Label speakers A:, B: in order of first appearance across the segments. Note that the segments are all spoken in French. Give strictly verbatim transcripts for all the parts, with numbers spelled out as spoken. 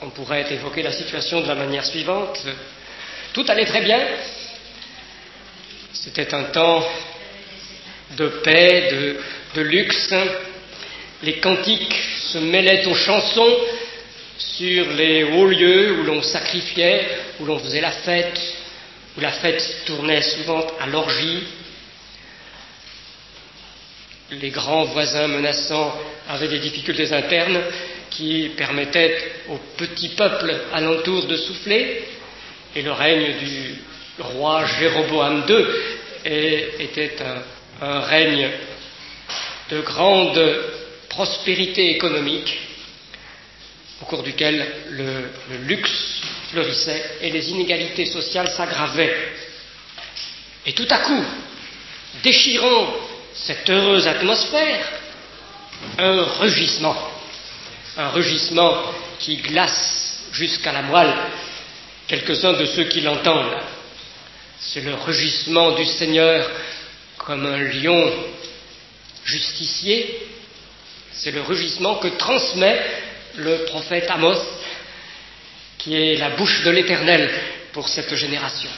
A: on pourrait évoquer la situation de la manière suivante. Tout allait très bien. C'était un temps de paix, de, de luxe. Les cantiques se mêlaient aux chansons sur les hauts lieux où l'on sacrifiait, où l'on faisait la fête, où la fête tournait souvent à l'orgie. Les grands voisins menaçants avaient des difficultés internes qui permettaient aux petits peuples alentour de souffler, et le règne du roi Jéroboam deux était un, un règne de grande prospérité économique, au cours duquel le, le luxe fleurissait et les inégalités sociales s'aggravaient. Et tout à coup, déchirant cette heureuse atmosphère, un rugissement, un rugissement qui glace jusqu'à la moelle quelques-uns de ceux qui l'entendent. C'est le rugissement du Seigneur comme un lion justicier. C'est le rugissement que transmet le prophète Amos, qui est la bouche de l'Éternel pour cette génération.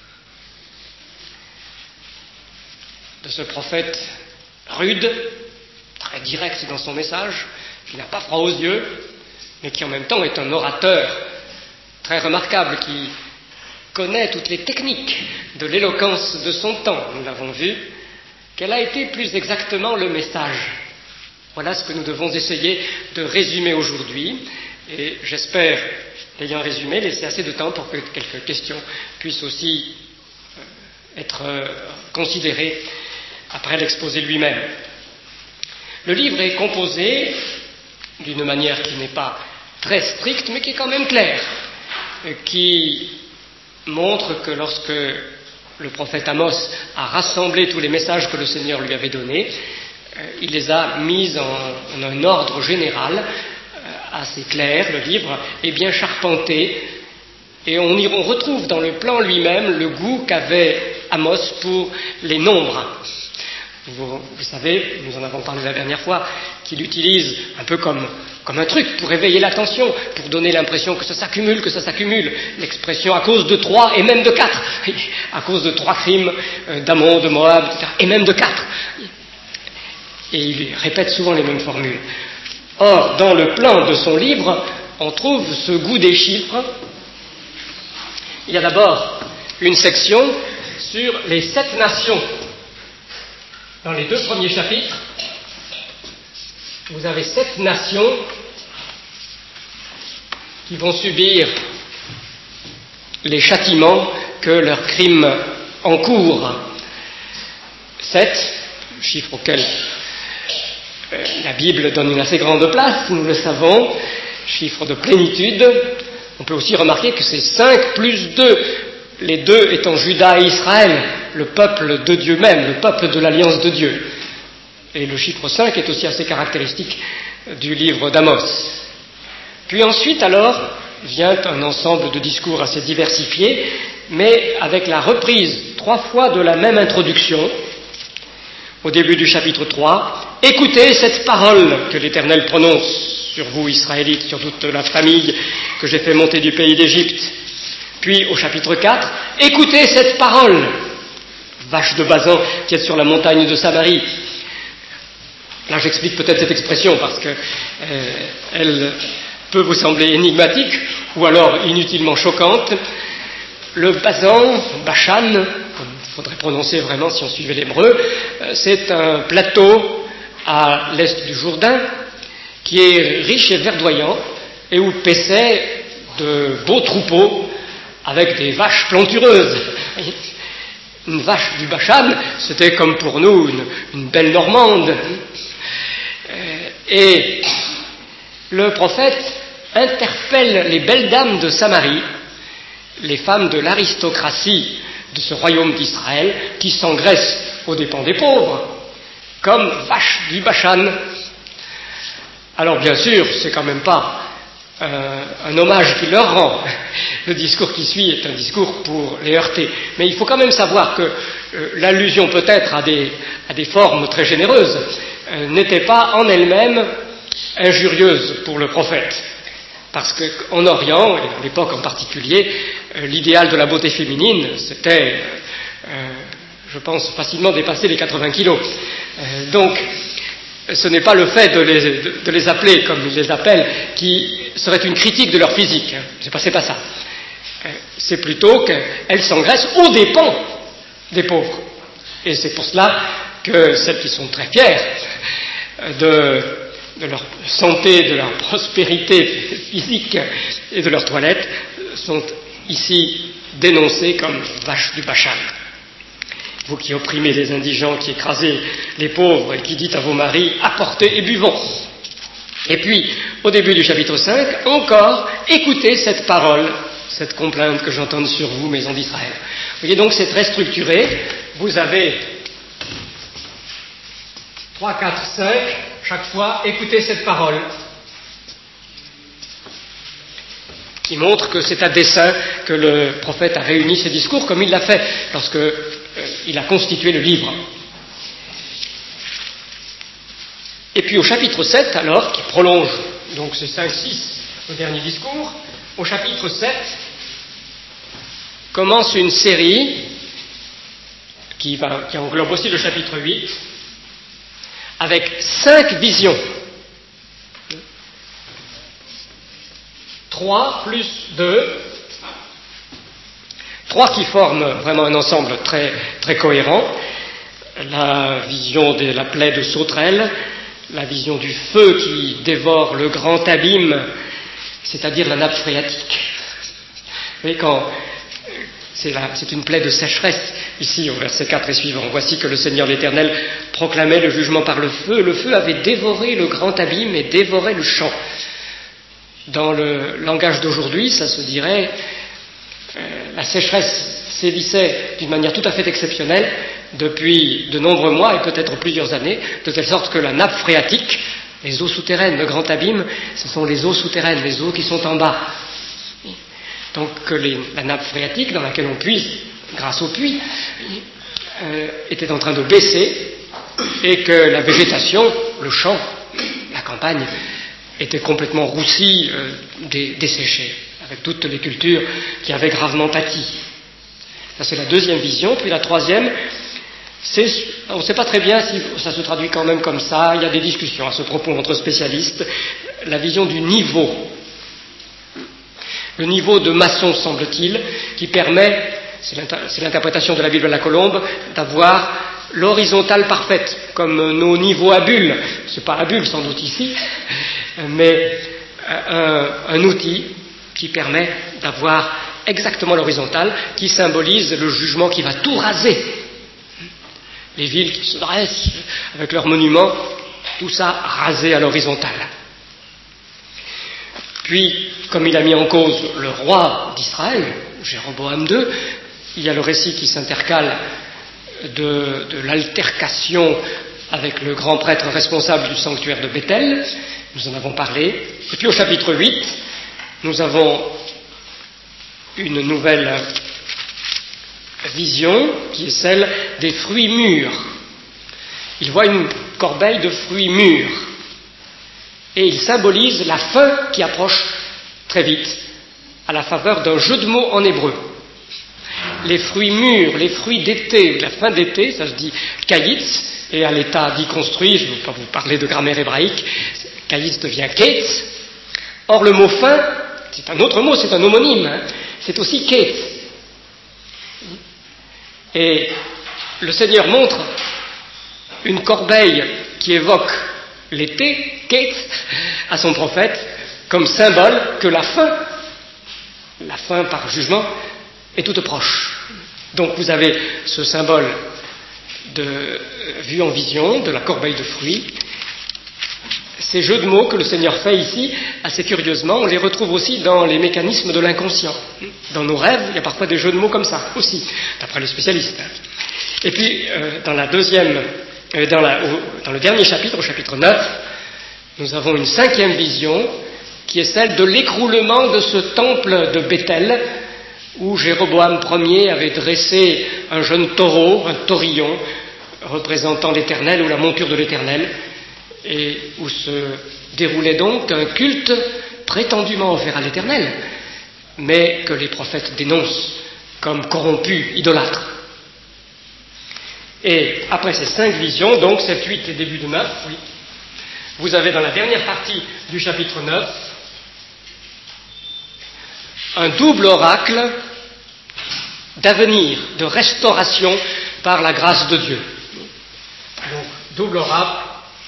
A: De ce prophète rude, très direct dans son message, qui n'a pas froid aux yeux, mais qui en même temps est un orateur très remarquable, qui connaît toutes les techniques de l'éloquence de son temps. Nous l'avons vu. Quel a été plus exactement le message? Voilà ce que nous devons essayer de résumer aujourd'hui, et j'espère, l'ayant résumé, laisser assez de temps pour que quelques questions puissent aussi être considérées après l'exposé lui-même. Le livre est composé d'une manière qui n'est pas très stricte, mais qui est quand même claire, qui montre que lorsque le prophète Amos a rassemblé tous les messages que le Seigneur lui avait donnés, il les a mis en, en un ordre général assez clair. Le livre est bien charpenté et on, y, on retrouve dans le plan lui-même le goût qu'avait Amos pour les nombres. Vous, vous savez, nous en avons parlé la dernière fois, qu'il utilise un peu comme, comme un truc pour éveiller l'attention, pour donner l'impression que ça s'accumule, que ça s'accumule. L'expression à cause de trois et même de quatre, à cause de trois crimes euh, d'Ammon, de Moab, et cetera, et même de quatre. Et il répète souvent les mêmes formules. Or, dans le plan de son livre, on trouve ce goût des chiffres. Il y a d'abord une section sur les sept nations. Dans les deux premiers chapitres, vous avez sept nations qui vont subir les châtiments que leurs crimes encourent. Sept, chiffre auquel euh, la Bible donne une assez grande place, nous le savons, chiffre de plénitude. On peut aussi remarquer que c'est cinq plus deux, les deux étant Juda et Israël, le peuple de Dieu même, le peuple de l'alliance de Dieu. Et le chiffre cinq est aussi assez caractéristique du livre d'Amos. Puis ensuite, alors, vient un ensemble de discours assez diversifiés, mais avec la reprise trois fois de la même introduction, au début du chapitre trois. « Écoutez cette parole que l'Éternel prononce sur vous, Israélites, sur toute la famille que j'ai fait monter du pays d'Égypte. » Puis au chapitre quatre, « Écoutez cette parole, vache de Bazan qui est sur la montagne de Samarie. » Là, j'explique peut-être cette expression parce que euh, elle peut vous sembler énigmatique ou alors inutilement choquante. Le Bazan, Bashan, comme il faudrait prononcer vraiment si on suivait l'hébreu, euh, c'est un plateau à l'est du Jourdain qui est riche et verdoyant et où paissaient de beaux troupeaux avec des vaches plantureuses. Une vache du Bashan, c'était comme pour nous une, une belle normande. Et le prophète interpelle les belles dames de Samarie, les femmes de l'aristocratie de ce royaume d'Israël, qui s'engraissent aux dépens des pauvres, comme vaches du Bashan. Alors bien sûr, c'est quand même pas euh, un hommage qu'il leur rend. Le discours qui suit est un discours pour les heurter. Mais il faut quand même savoir que euh, l'allusion peut-être à des, à des formes très généreuses euh, n'était pas en elle-même injurieuse pour le prophète. Parce qu'en Orient, et à l'époque en particulier, euh, l'idéal de la beauté féminine, c'était, euh, je pense, facilement dépasser les quatre-vingts kilos. Euh, donc, ce n'est pas le fait de les, de, de les appeler comme ils les appellent qui serait une critique de leur physique. Hein. C'est pas, c'est pas ça. Euh, c'est plutôt qu'elles s'engraissent aux dépens des pauvres. Et c'est pour cela que celles qui sont très fières de, de leur santé, de leur prospérité physique et de leur toilette sont ici dénoncées comme vaches du Bachal. Vous qui opprimez les indigents, qui écrasez les pauvres et qui dites à vos maris « apportez et buvons ». Et puis, au début du chapitre cinq, encore, écoutez cette parole, cette complainte que j'entends sur vous, maison d'Israël. Vous voyez donc, c'est très structuré. Vous avez trois, quatre, cinq, chaque fois, écoutez cette parole, qui montre que c'est à dessein que le prophète a réuni ses discours, comme il l'a fait lorsque euh, il a constitué le livre. Et puis au chapitre sept, alors, qui prolonge donc ces cinq six, le dernier discours, au chapitre sept, commence une série qui, va, qui englobe aussi le chapitre huit, avec cinq visions. Trois plus deux, trois qui forment vraiment un ensemble très, très cohérent. La vision de la plaie de sauterelle, la vision du feu qui dévore le grand abîme, c'est-à-dire la nappe phréatique. Vous voyez, quand c'est, la, c'est une plaie de sécheresse, ici au verset quatre et suivant. Voici que le Seigneur l'Éternel proclamait le jugement par le feu. Le feu avait dévoré le grand abîme et dévoré le champ. Dans le langage d'aujourd'hui, ça se dirait, euh, la sécheresse sévissait d'une manière tout à fait exceptionnelle depuis de nombreux mois et peut-être plusieurs années, de telle sorte que la nappe phréatique, les eaux souterraines, le grand abîme, ce sont les eaux souterraines, les eaux qui sont en bas. Donc que les, la nappe phréatique dans laquelle on puise, grâce au puits, euh, était en train de baisser et que la végétation, le champ, la campagne, était complètement roussie, euh, dé, desséchée, avec toutes les cultures qui avaient gravement pâti. Ça c'est la deuxième vision. Puis la troisième, c'est, on ne sait pas très bien si ça se traduit quand même comme ça, il y a des discussions à ce propos entre spécialistes, la vision du niveau. Le niveau de maçon, semble-t-il, qui permet, c'est, l'inter, c'est l'interprétation de la Bible à la Colombe, d'avoir l'horizontale parfaite, comme nos niveaux à bulles. C'est pas à bulles sans doute ici, mais un, un outil qui permet d'avoir exactement l'horizontale, qui symbolise le jugement qui va tout raser. Les villes qui se dressent avec leurs monuments, tout ça rasé à l'horizontale. Puis, comme il a mis en cause le roi d'Israël, Jéroboam deux, il y a le récit qui s'intercale de, de l'altercation avec le grand prêtre responsable du sanctuaire de Béthel, nous en avons parlé. Et puis au chapitre huit, nous avons une nouvelle vision qui est celle des fruits mûrs. Il voit une corbeille de fruits mûrs et il symbolise la fin qui approche très vite à la faveur d'un jeu de mots en hébreu. Les fruits mûrs, les fruits d'été, la fin d'été, ça se dit kaïtz, et à l'état dit construit, je ne vais pas vous parler de grammaire hébraïque, kaïtz devient ketz. Or le mot fin, c'est un autre mot, c'est un homonyme, hein, c'est aussi ketz. Et le Seigneur montre une corbeille qui évoque l'été, ketz, à son prophète, comme symbole que la fin, la fin par jugement, est toute proche. Donc vous avez ce symbole de vue en vision, de la corbeille de fruits. Ces jeux de mots que le Seigneur fait ici, assez curieusement, on les retrouve aussi dans les mécanismes de l'inconscient. Dans nos rêves, il y a parfois des jeux de mots comme ça, aussi, d'après les spécialistes. Et puis, euh, dans la deuxième, euh, dans, la, au, dans le dernier chapitre, au chapitre neuf, nous avons une cinquième vision, qui est celle de l'écroulement de ce temple de Béthel, où Jéroboam Ier avait dressé un jeune taureau, un taurillon, représentant l'Éternel ou la monture de l'Éternel, et où se déroulait donc un culte prétendument offerts à l'Éternel, mais que les prophètes dénoncent comme corrompus, idolâtres. Et après ces cinq visions, donc sept, huit et début de neuf, oui, vous avez dans la dernière partie du chapitre neuf un double oracle d'avenir, de restauration par la grâce de Dieu. Donc, double oracle.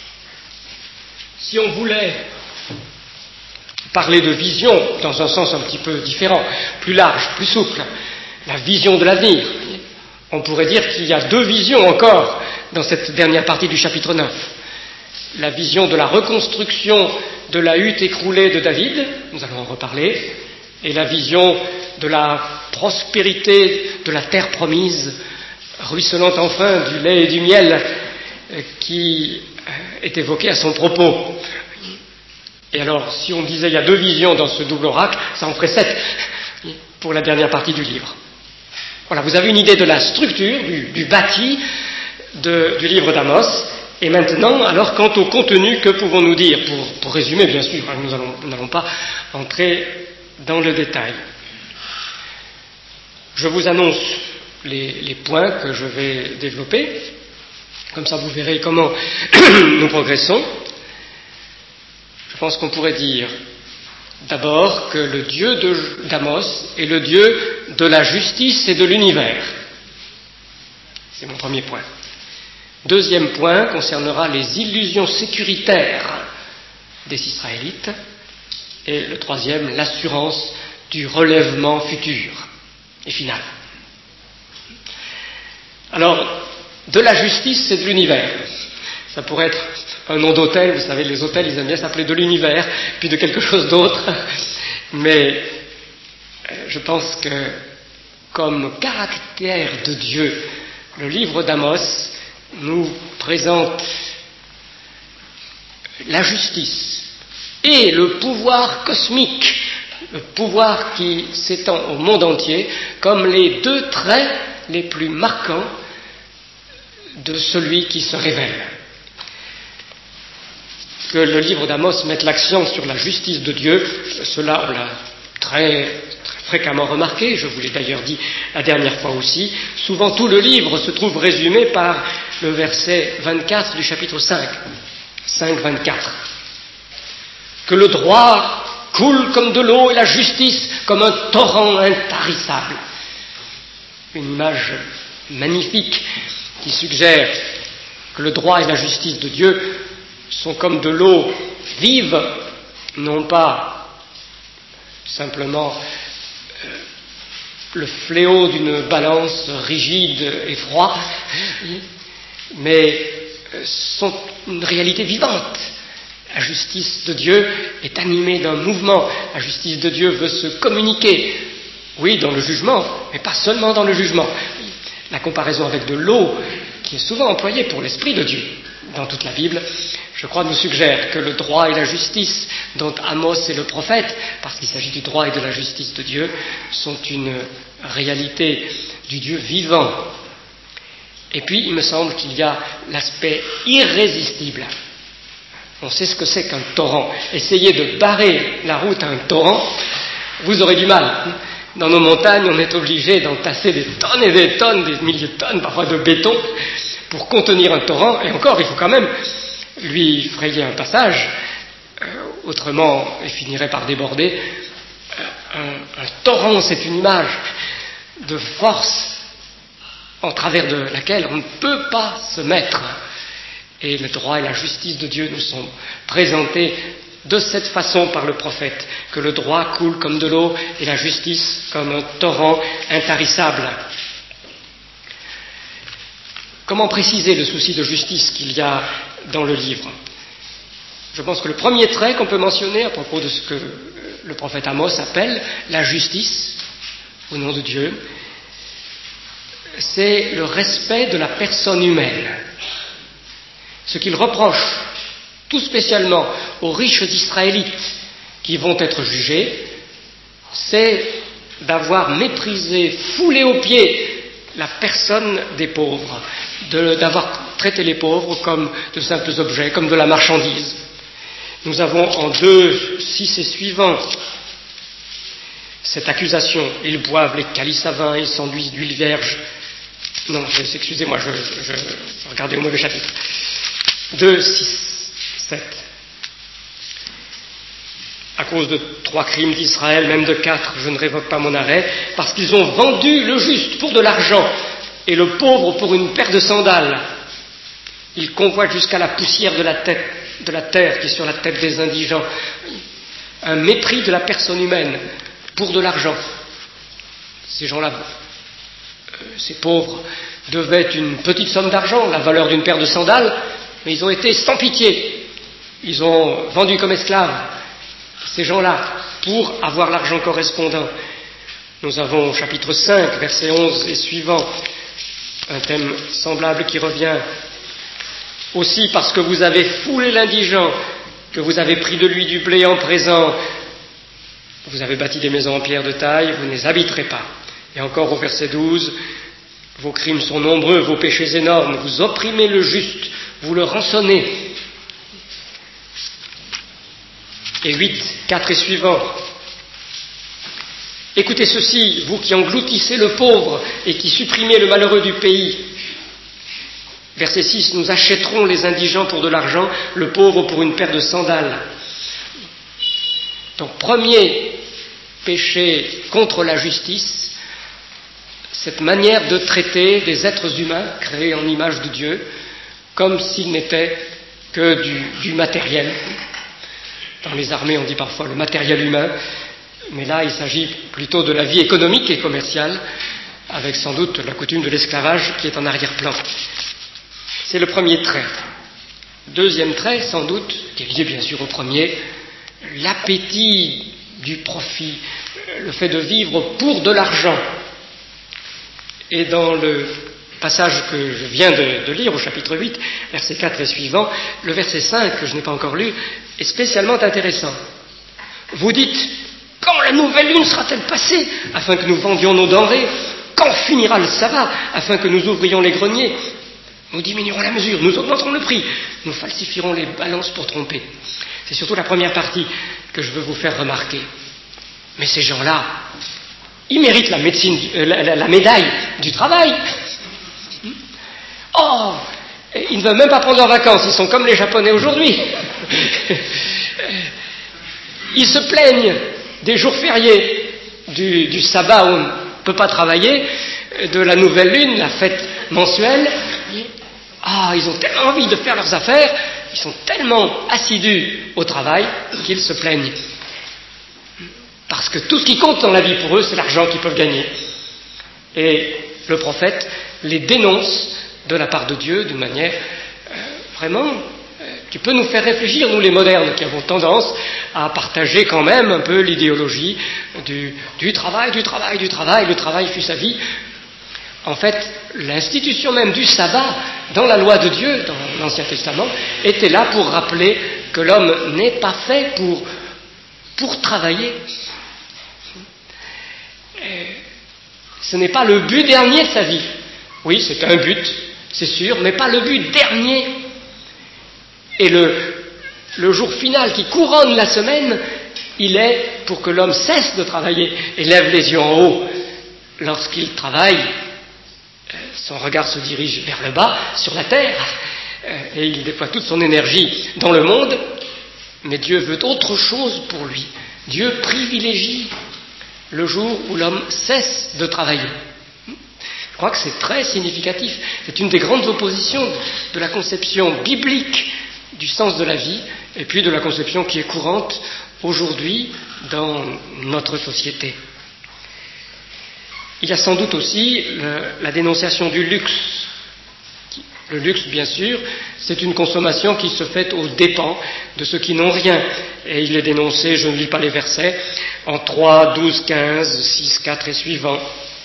A: Si on voulait parler de vision dans un sens un petit peu différent, plus large, plus souple, la vision de l'avenir, on pourrait dire qu'il y a deux visions encore dans cette dernière partie du chapitre neuf. La vision de la reconstruction de la hutte écroulée de David, nous allons en reparler, et la vision de la prospérité de la terre promise, ruisselant enfin du lait et du miel, qui est évoquée à son propos. Et alors, si on disait il y a deux visions dans ce double oracle, ça en ferait sept pour la dernière partie du livre. Voilà, vous avez une idée de la structure, du, du bâti de, du livre d'Amos. Et maintenant, alors, quant au contenu, que pouvons-nous dire pour, pour résumer, bien sûr, nous n'allons nous n'allons pas entrer dans le détail. Je vous annonce les, les points que je vais développer. Comme ça, vous verrez comment nous progressons. Je pense qu'on pourrait dire d'abord que le Dieu de, d'Amos est le Dieu de la justice et de l'univers. C'est mon premier point. Deuxième point concernera les illusions sécuritaires des Israélites. Et le troisième, l'assurance du relèvement futur et final. Alors, de la justice et de l'univers. Ça pourrait être un nom d'hôtel, vous savez, les hôtels, ils aiment bien s'appeler de l'univers, puis de quelque chose d'autre. Mais je pense que, comme caractère de Dieu, le livre d'Amos nous présente la justice et le pouvoir cosmique, le pouvoir qui s'étend au monde entier, comme les deux traits les plus marquants de celui qui se révèle. Que le livre d'Amos mette l'accent sur la justice de Dieu, cela on l'a très, très fréquemment remarqué, je vous l'ai d'ailleurs dit la dernière fois aussi. Souvent tout le livre se trouve résumé par le verset vingt-quatre du chapitre cinq, cinq vingt-quatre. Que le droit coule comme de l'eau et la justice comme un torrent intarissable. Une image magnifique qui suggère que le droit et la justice de Dieu sont comme de l'eau vive, non pas simplement euh, le fléau d'une balance rigide et froide, mais euh, sont une réalité vivante. La justice de Dieu est animée d'un mouvement. La justice de Dieu veut se communiquer, oui, dans le jugement, mais pas seulement dans le jugement. La comparaison avec de l'eau, qui est souvent employée pour l'Esprit de Dieu dans toute la Bible, je crois nous suggère que le droit et la justice dont Amos est le prophète, parce qu'il s'agit du droit et de la justice de Dieu, sont une réalité du Dieu vivant. Et puis, il me semble qu'il y a l'aspect irrésistible. On sait ce que c'est qu'un torrent. Essayez de barrer la route à un torrent, vous aurez du mal. Dans nos montagnes, on est obligé d'entasser des tonnes et des tonnes, des milliers de tonnes, parfois de béton, pour contenir un torrent. Et encore, il faut quand même lui frayer un passage, euh, autrement il finirait par déborder. Euh, un, un torrent, c'est une image de force en travers de laquelle on ne peut pas se mettre. Et le droit et la justice de Dieu nous sont présentés de cette façon par le prophète, que le droit coule comme de l'eau et la justice comme un torrent intarissable. Comment préciser le souci de justice qu'il y a dans le livre ? Je pense que le premier trait qu'on peut mentionner à propos de ce que le prophète Amos appelle la justice au nom de Dieu, c'est le respect de la personne humaine. Ce qu'il reproche tout spécialement aux riches Israélites qui vont être jugés, c'est d'avoir méprisé, foulé aux pieds la personne des pauvres, de, d'avoir traité les pauvres comme de simples objets, comme de la marchandise. Nous avons en deux, six et suivants cette accusation. Ils boivent les calices à vin, ils s'enduisent d'huile vierge. Non, excusez-moi, je, je, je regardais au mauvais chapitre. deux, six, sept. À cause de trois crimes d'Israël, même de quatre, je ne révoque pas mon arrêt, parce qu'ils ont vendu le juste pour de l'argent et le pauvre pour une paire de sandales. Ils convoitent jusqu'à la poussière de la tête, de la terre qui est sur la tête des indigents. Un mépris de la personne humaine pour de l'argent. Ces gens-là, euh, ces pauvres, devaient une petite somme d'argent, la valeur d'une paire de sandales, mais ils ont été sans pitié. Ils ont vendu comme esclaves ces gens-là pour avoir l'argent correspondant. Nous avons au chapitre cinq, verset onze et suivant, un thème semblable qui revient. Aussi parce que vous avez foulé l'indigent, que vous avez pris de lui du blé en présent, vous avez bâti des maisons en pierre de taille, vous ne les habiterez pas. Et encore au verset douze, vos crimes sont nombreux, vos péchés énormes, vous opprimez le juste, vous le rançonnez. Et huit, quatre et suivants. Écoutez ceci, vous qui engloutissez le pauvre et qui supprimez le malheureux du pays. Verset six, nous achèterons les indigents pour de l'argent, le pauvre pour une paire de sandales. Donc, premier péché contre la justice, cette manière de traiter des êtres humains créés en image de Dieu comme s'ils n'étaient que du, du matériel. Dans les armées, on dit parfois le matériel humain, mais là, il s'agit plutôt de la vie économique et commerciale, avec sans doute la coutume de l'esclavage qui est en arrière-plan. C'est le premier trait. Deuxième trait, sans doute, qui est lié bien sûr au premier, l'appétit du profit, le fait de vivre pour de l'argent. Et dans le passage que je viens de, de lire au chapitre huit, verset quatre et suivant, le verset cinq, que je n'ai pas encore lu, est spécialement intéressant. Vous dites, quand la nouvelle lune sera-t-elle passée, afin que nous vendions nos denrées? Quand finira le sabbat, afin que nous ouvrions les greniers? Nous diminuerons la mesure, nous augmenterons le prix, nous falsifierons les balances pour tromper. C'est surtout la première partie que je veux vous faire remarquer. Mais ces gens-là, ils méritent la, médecine, euh, la, la, la médaille du travail. Oh, ils ne veulent même pas prendre leurs vacances, ils sont comme les Japonais aujourd'hui. Ils se plaignent des jours fériés, du, du sabbat où on ne peut pas travailler, de la nouvelle lune, la fête mensuelle. Ah, ils ont tellement envie de faire leurs affaires, ils sont tellement assidus au travail qu'ils se plaignent. Parce que tout ce qui compte dans la vie pour eux, c'est l'argent qu'ils peuvent gagner. Et le prophète les dénonce de la part de Dieu d'une manière euh, vraiment euh, qui peut nous faire réfléchir, nous les modernes, qui avons tendance à partager quand même un peu l'idéologie du, du travail, du travail, du travail, le travail fut sa vie. En fait, l'institution même du sabbat, dans la loi de Dieu, dans l'Ancien Testament, était là pour rappeler que l'homme n'est pas fait pour, pour travailler. Ce n'est pas le but dernier de sa vie. Oui, c'est un but, c'est sûr, mais pas le but dernier. Et le, le jour final qui couronne la semaine, il est pour que l'homme cesse de travailler et lève les yeux en haut. Lorsqu'il travaille, son regard se dirige vers le bas, sur la terre, et il déploie toute son énergie dans le monde, mais Dieu veut autre chose pour lui. Dieu privilégie le jour où l'homme cesse de travailler. Je crois que c'est très significatif. C'est une des grandes oppositions de la conception biblique du sens de la vie, et puis de la conception qui est courante aujourd'hui dans notre société. Il y a sans doute aussi le, la dénonciation du luxe. Le luxe, bien sûr, c'est une consommation qui se fait aux dépens de ceux qui n'ont rien. Et il est dénoncé, je ne lis pas les versets, en trois, douze, quinze, six, quatre et suivants.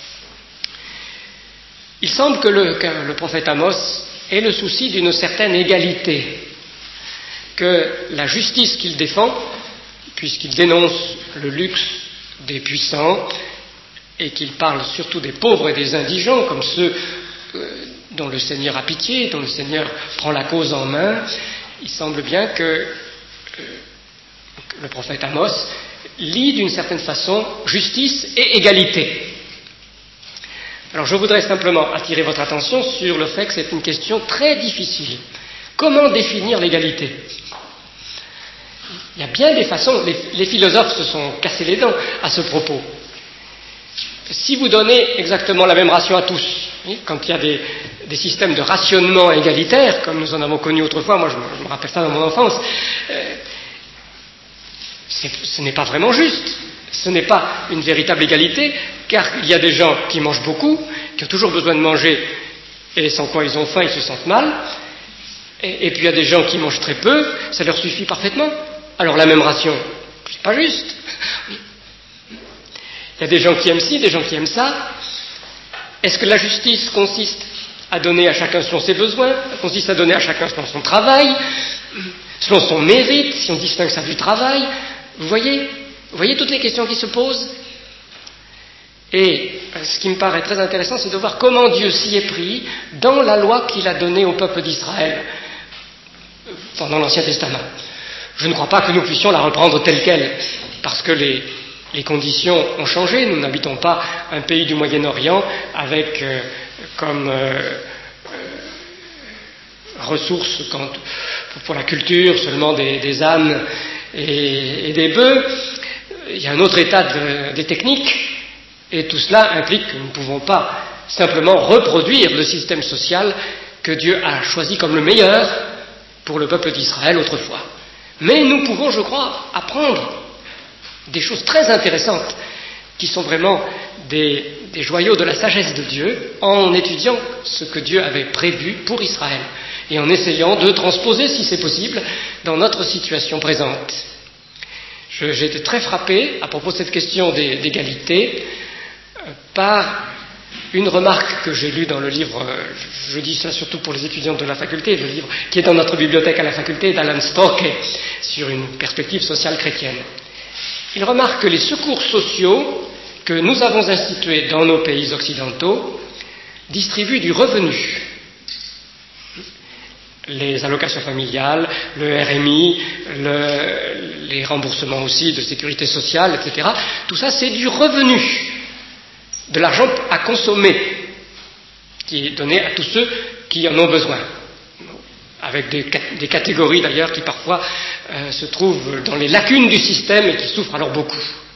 A: Il semble que le, que le prophète Amos ait le souci d'une certaine égalité, que la justice qu'il défend, puisqu'il dénonce le luxe des puissants, et qu'il parle surtout des pauvres et des indigents, comme ceux euh, dont le Seigneur a pitié, dont le Seigneur prend la cause en main, il semble bien que le prophète Amos lie d'une certaine façon justice et égalité. Alors je voudrais simplement attirer votre attention sur le fait que c'est une question très difficile. Comment définir l'égalité ? Il y a bien des façons, les, les philosophes se sont cassés les dents à ce propos. Si vous donnez exactement la même ration à tous, oui, quand il y a des, des systèmes de rationnement égalitaire, comme nous en avons connu autrefois, moi je me, je me rappelle ça dans mon enfance, euh, c'est, ce n'est pas vraiment juste, ce n'est pas une véritable égalité, car il y a des gens qui mangent beaucoup, qui ont toujours besoin de manger, et sans quoi ils ont faim, ils se sentent mal, et, et puis il y a des gens qui mangent très peu, ça leur suffit parfaitement. Alors la même ration, c'est pas juste. Il y a des gens qui aiment ci, des gens qui aiment ça. Est-ce que la justice consiste à donner à chacun selon ses besoins, consiste à donner à chacun selon son travail, selon son mérite, si on distingue ça du travail? Vous voyez, vous voyez toutes les questions qui se posent? Et ce qui me paraît très intéressant, c'est de voir comment Dieu s'y est pris dans la loi qu'il a donnée au peuple d'Israël pendant l'Ancien Testament. Je ne crois pas que nous puissions la reprendre telle qu'elle, parce que les, les conditions ont changé. Nous n'habitons pas un pays du Moyen-Orient avec euh, comme euh, euh, ressources quand, pour la culture seulement des, des ânes et, et des bœufs. Il y a un autre état de, des techniques, et tout cela implique que nous ne pouvons pas simplement reproduire le système social que Dieu a choisi comme le meilleur pour le peuple d'Israël autrefois. Mais nous pouvons, je crois, apprendre des choses très intéressantes qui sont vraiment des, des joyaux de la sagesse de Dieu en étudiant ce que Dieu avait prévu pour Israël et en essayant de transposer, si c'est possible, dans notre situation présente. Je, j'ai été très frappé à propos de cette question des, d'égalité euh, par une remarque que j'ai lue dans le livre, je, je dis ça surtout pour les étudiants de la faculté, le livre qui est dans notre bibliothèque à la faculté d'Alan Stokke sur une perspective sociale chrétienne. Il remarque que les secours sociaux que nous avons institués dans nos pays occidentaux distribuent du revenu. Les allocations familiales, le R M I, le, les remboursements aussi de sécurité sociale, et cetera. Tout ça, c'est du revenu, de l'argent à consommer, qui est donné à tous ceux qui en ont besoin, avec des, des catégories d'ailleurs qui parfois euh, se trouvent dans les lacunes du système et qui souffrent alors beaucoup.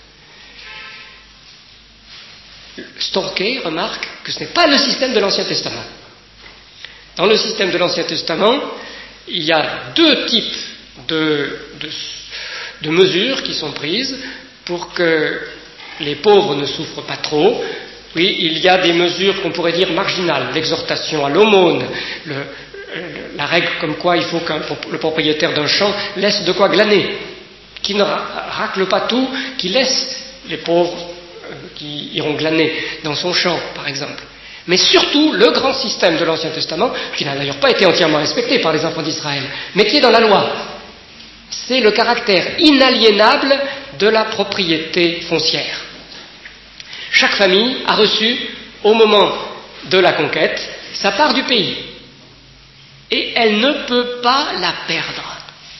A: Stokke remarque que ce n'est pas le système de l'Ancien Testament. Dans le système de l'Ancien Testament, il y a deux types de, de, de mesures qui sont prises pour que les pauvres ne souffrent pas trop. Oui, il y a des mesures qu'on pourrait dire marginales, l'exhortation à l'aumône, le, la règle comme quoi il faut que le propriétaire d'un champ laisse de quoi glaner, qui ne racle pas tout, qui laisse les pauvres euh, qui iront glaner dans son champ, par exemple. Mais surtout, le grand système de l'Ancien Testament, qui n'a d'ailleurs pas été entièrement respecté par les enfants d'Israël, mais qui est dans la loi, c'est le caractère inaliénable de la propriété foncière. Chaque famille a reçu, au moment de la conquête, sa part du pays. Et elle ne peut pas la perdre.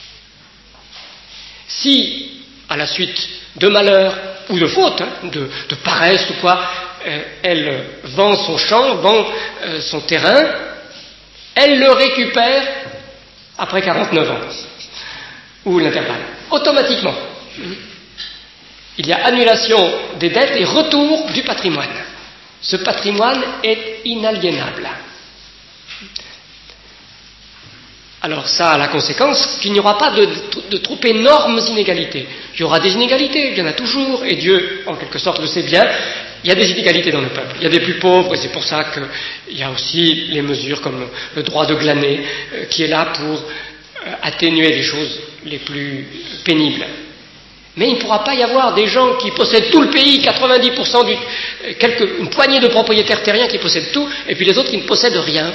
A: Si, à la suite de malheur ou de faute, hein, de, de paresse ou quoi, euh, elle vend son champ, vend euh, son terrain, elle le récupère après quarante-neuf ans, ou l'intervalle, automatiquement. Il y a annulation des dettes et retour du patrimoine. Ce patrimoine est inaliénable. Alors ça a la conséquence qu'il n'y aura pas de, de, de trop énormes inégalités. Il y aura des inégalités, il y en a toujours, et Dieu, en quelque sorte, le sait bien. Il y a des inégalités dans le peuple. Il y a des plus pauvres, et c'est pour ça qu'il y a aussi les mesures comme le droit de glaner, euh, qui est là pour euh, atténuer les choses les plus pénibles. Mais il ne pourra pas y avoir des gens qui possèdent tout le pays, quatre-vingt-dix pour cent du, quelques, une poignée de propriétaires terriens qui possèdent tout, et puis les autres qui ne possèdent rien.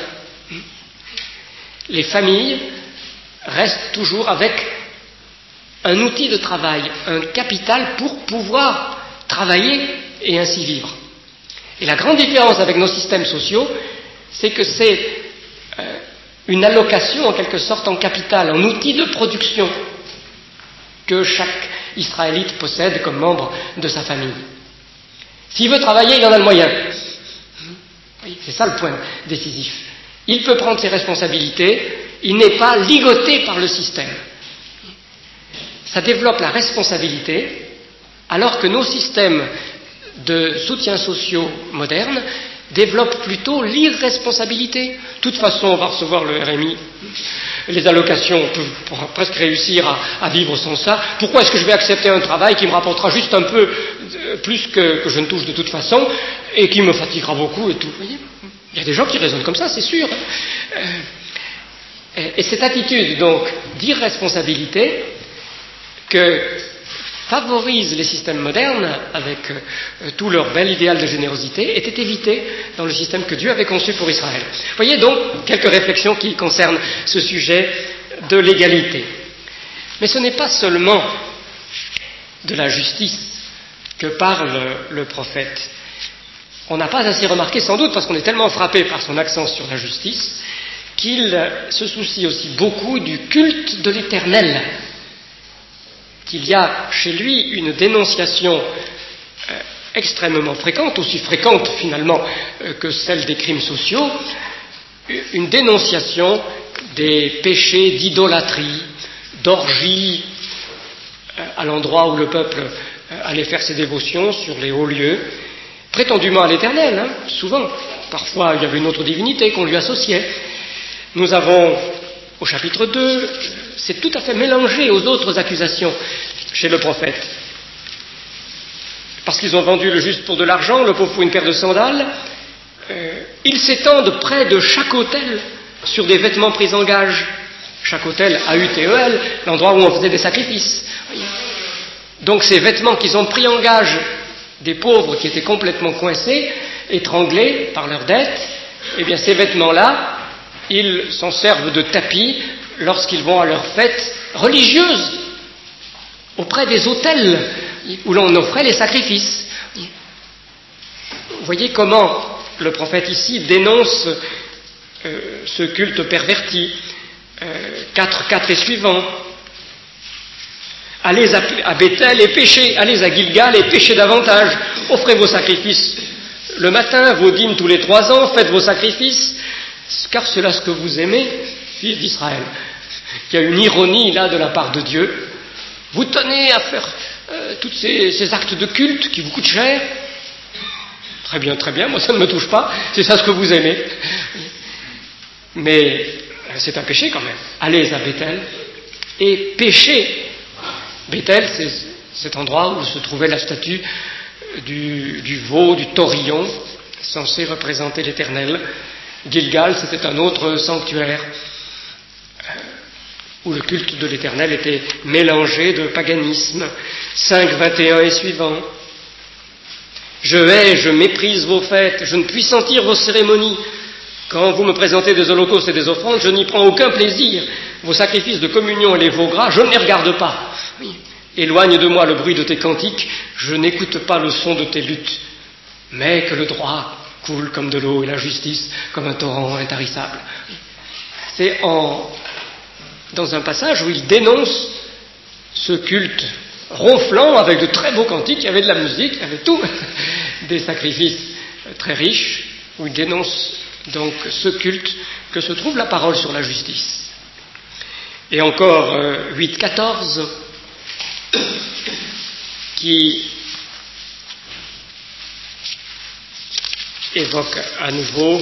A: Les familles restent toujours avec un outil de travail, un capital pour pouvoir travailler et ainsi vivre. Et la grande différence avec nos systèmes sociaux, c'est que c'est euh, une allocation en quelque sorte en capital, en outil de production. que chaque Israélite possède comme membre de sa famille. S'il veut travailler, il en a le moyen. Oui, c'est ça le point décisif. Il peut prendre ses responsabilités, il n'est pas ligoté par le système. Ça développe la responsabilité, alors que nos systèmes de soutien sociaux modernes développent plutôt l'irresponsabilité. De toute façon, on va recevoir le R M I, les allocations, on peut presque réussir à, à vivre sans ça. Pourquoi est-ce que je vais accepter un travail qui me rapportera juste un peu plus que, que je ne touche de toute façon et qui me fatiguera beaucoup et tout, vous voyez ? Il y a des gens qui raisonnent comme ça, c'est sûr. Euh, et cette attitude, donc, d'irresponsabilité que favorisent les systèmes modernes avec euh, tout leur bel idéal de générosité était évitée dans le système que Dieu avait conçu pour Israël. Vous voyez donc quelques réflexions qui concernent ce sujet de l'égalité. Mais ce n'est pas seulement de la justice que parle le prophète. On n'a pas assez remarqué, sans doute, parce qu'on est tellement frappé par son accent sur la justice, qu'il se soucie aussi beaucoup du culte de l'Éternel, qu'il y a chez lui une dénonciation euh, extrêmement fréquente, aussi fréquente finalement euh, que celle des crimes sociaux, une dénonciation des péchés d'idolâtrie, d'orgie, euh, à l'endroit où le peuple euh, allait faire ses dévotions sur les hauts lieux, prétendument à l'Éternel, hein, souvent. Parfois, il y avait une autre divinité qu'on lui associait. Nous avons, au chapitre deux, c'est tout à fait mélangé aux autres accusations chez le prophète. Parce qu'ils ont vendu le juste pour de l'argent, le pauvre pour une paire de sandales, euh, ils s'étendent près de chaque autel sur des vêtements pris en gage. Chaque autel, A U T E L, l'endroit où on faisait des sacrifices. Donc ces vêtements qu'ils ont pris en gage des pauvres qui étaient complètement coincés, étranglés par leurs dettes, eh bien ces vêtements-là, ils s'en servent de tapis lorsqu'ils vont à leurs fêtes religieuses, auprès des autels où l'on offrait les sacrifices. Vous voyez comment le prophète ici dénonce euh, ce culte perverti. Euh, quatre, quatre et suivants. Allez à, à Bethel et péchez, allez à Gilgal et péchez davantage, offrez vos sacrifices le matin, vos dîmes tous les trois ans, faites vos sacrifices, car c'est là ce que vous aimez, fils d'Israël. Il y a une ironie là de la part de Dieu. Vous tenez à faire euh, tous ces, ces actes de culte qui vous coûtent cher. Très bien, très bien, moi ça ne me touche pas, c'est ça ce que vous aimez. Mais c'est un péché quand même. Allez à Bethel et péchez. Bethel, c'est cet endroit où se trouvait la statue du, du veau, du taurillon, censé représenter l'Éternel. Gilgal, c'était un autre sanctuaire où le culte de l'Éternel était mélangé de paganisme. cinq, vingt et un et suivants. Je hais, je méprise vos fêtes, je ne puis sentir vos cérémonies. Quand vous me présentez des holocaustes et des offrandes, je n'y prends aucun plaisir. Vos sacrifices de communion et les veaux gras, je ne les regarde pas. Oui. Éloigne de moi le bruit de tes cantiques, je n'écoute pas le son de tes luttes. Mais que le droit coule comme de l'eau et la justice comme un torrent intarissable. C'est en, dans un passage où il dénonce ce culte ronflant avec de très beaux cantiques, il y avait de la musique, il y avait tout, des sacrifices très riches, où il dénonce donc ce culte que se trouve la parole sur la justice. Et encore euh, huit quatorze, qui évoque à nouveau,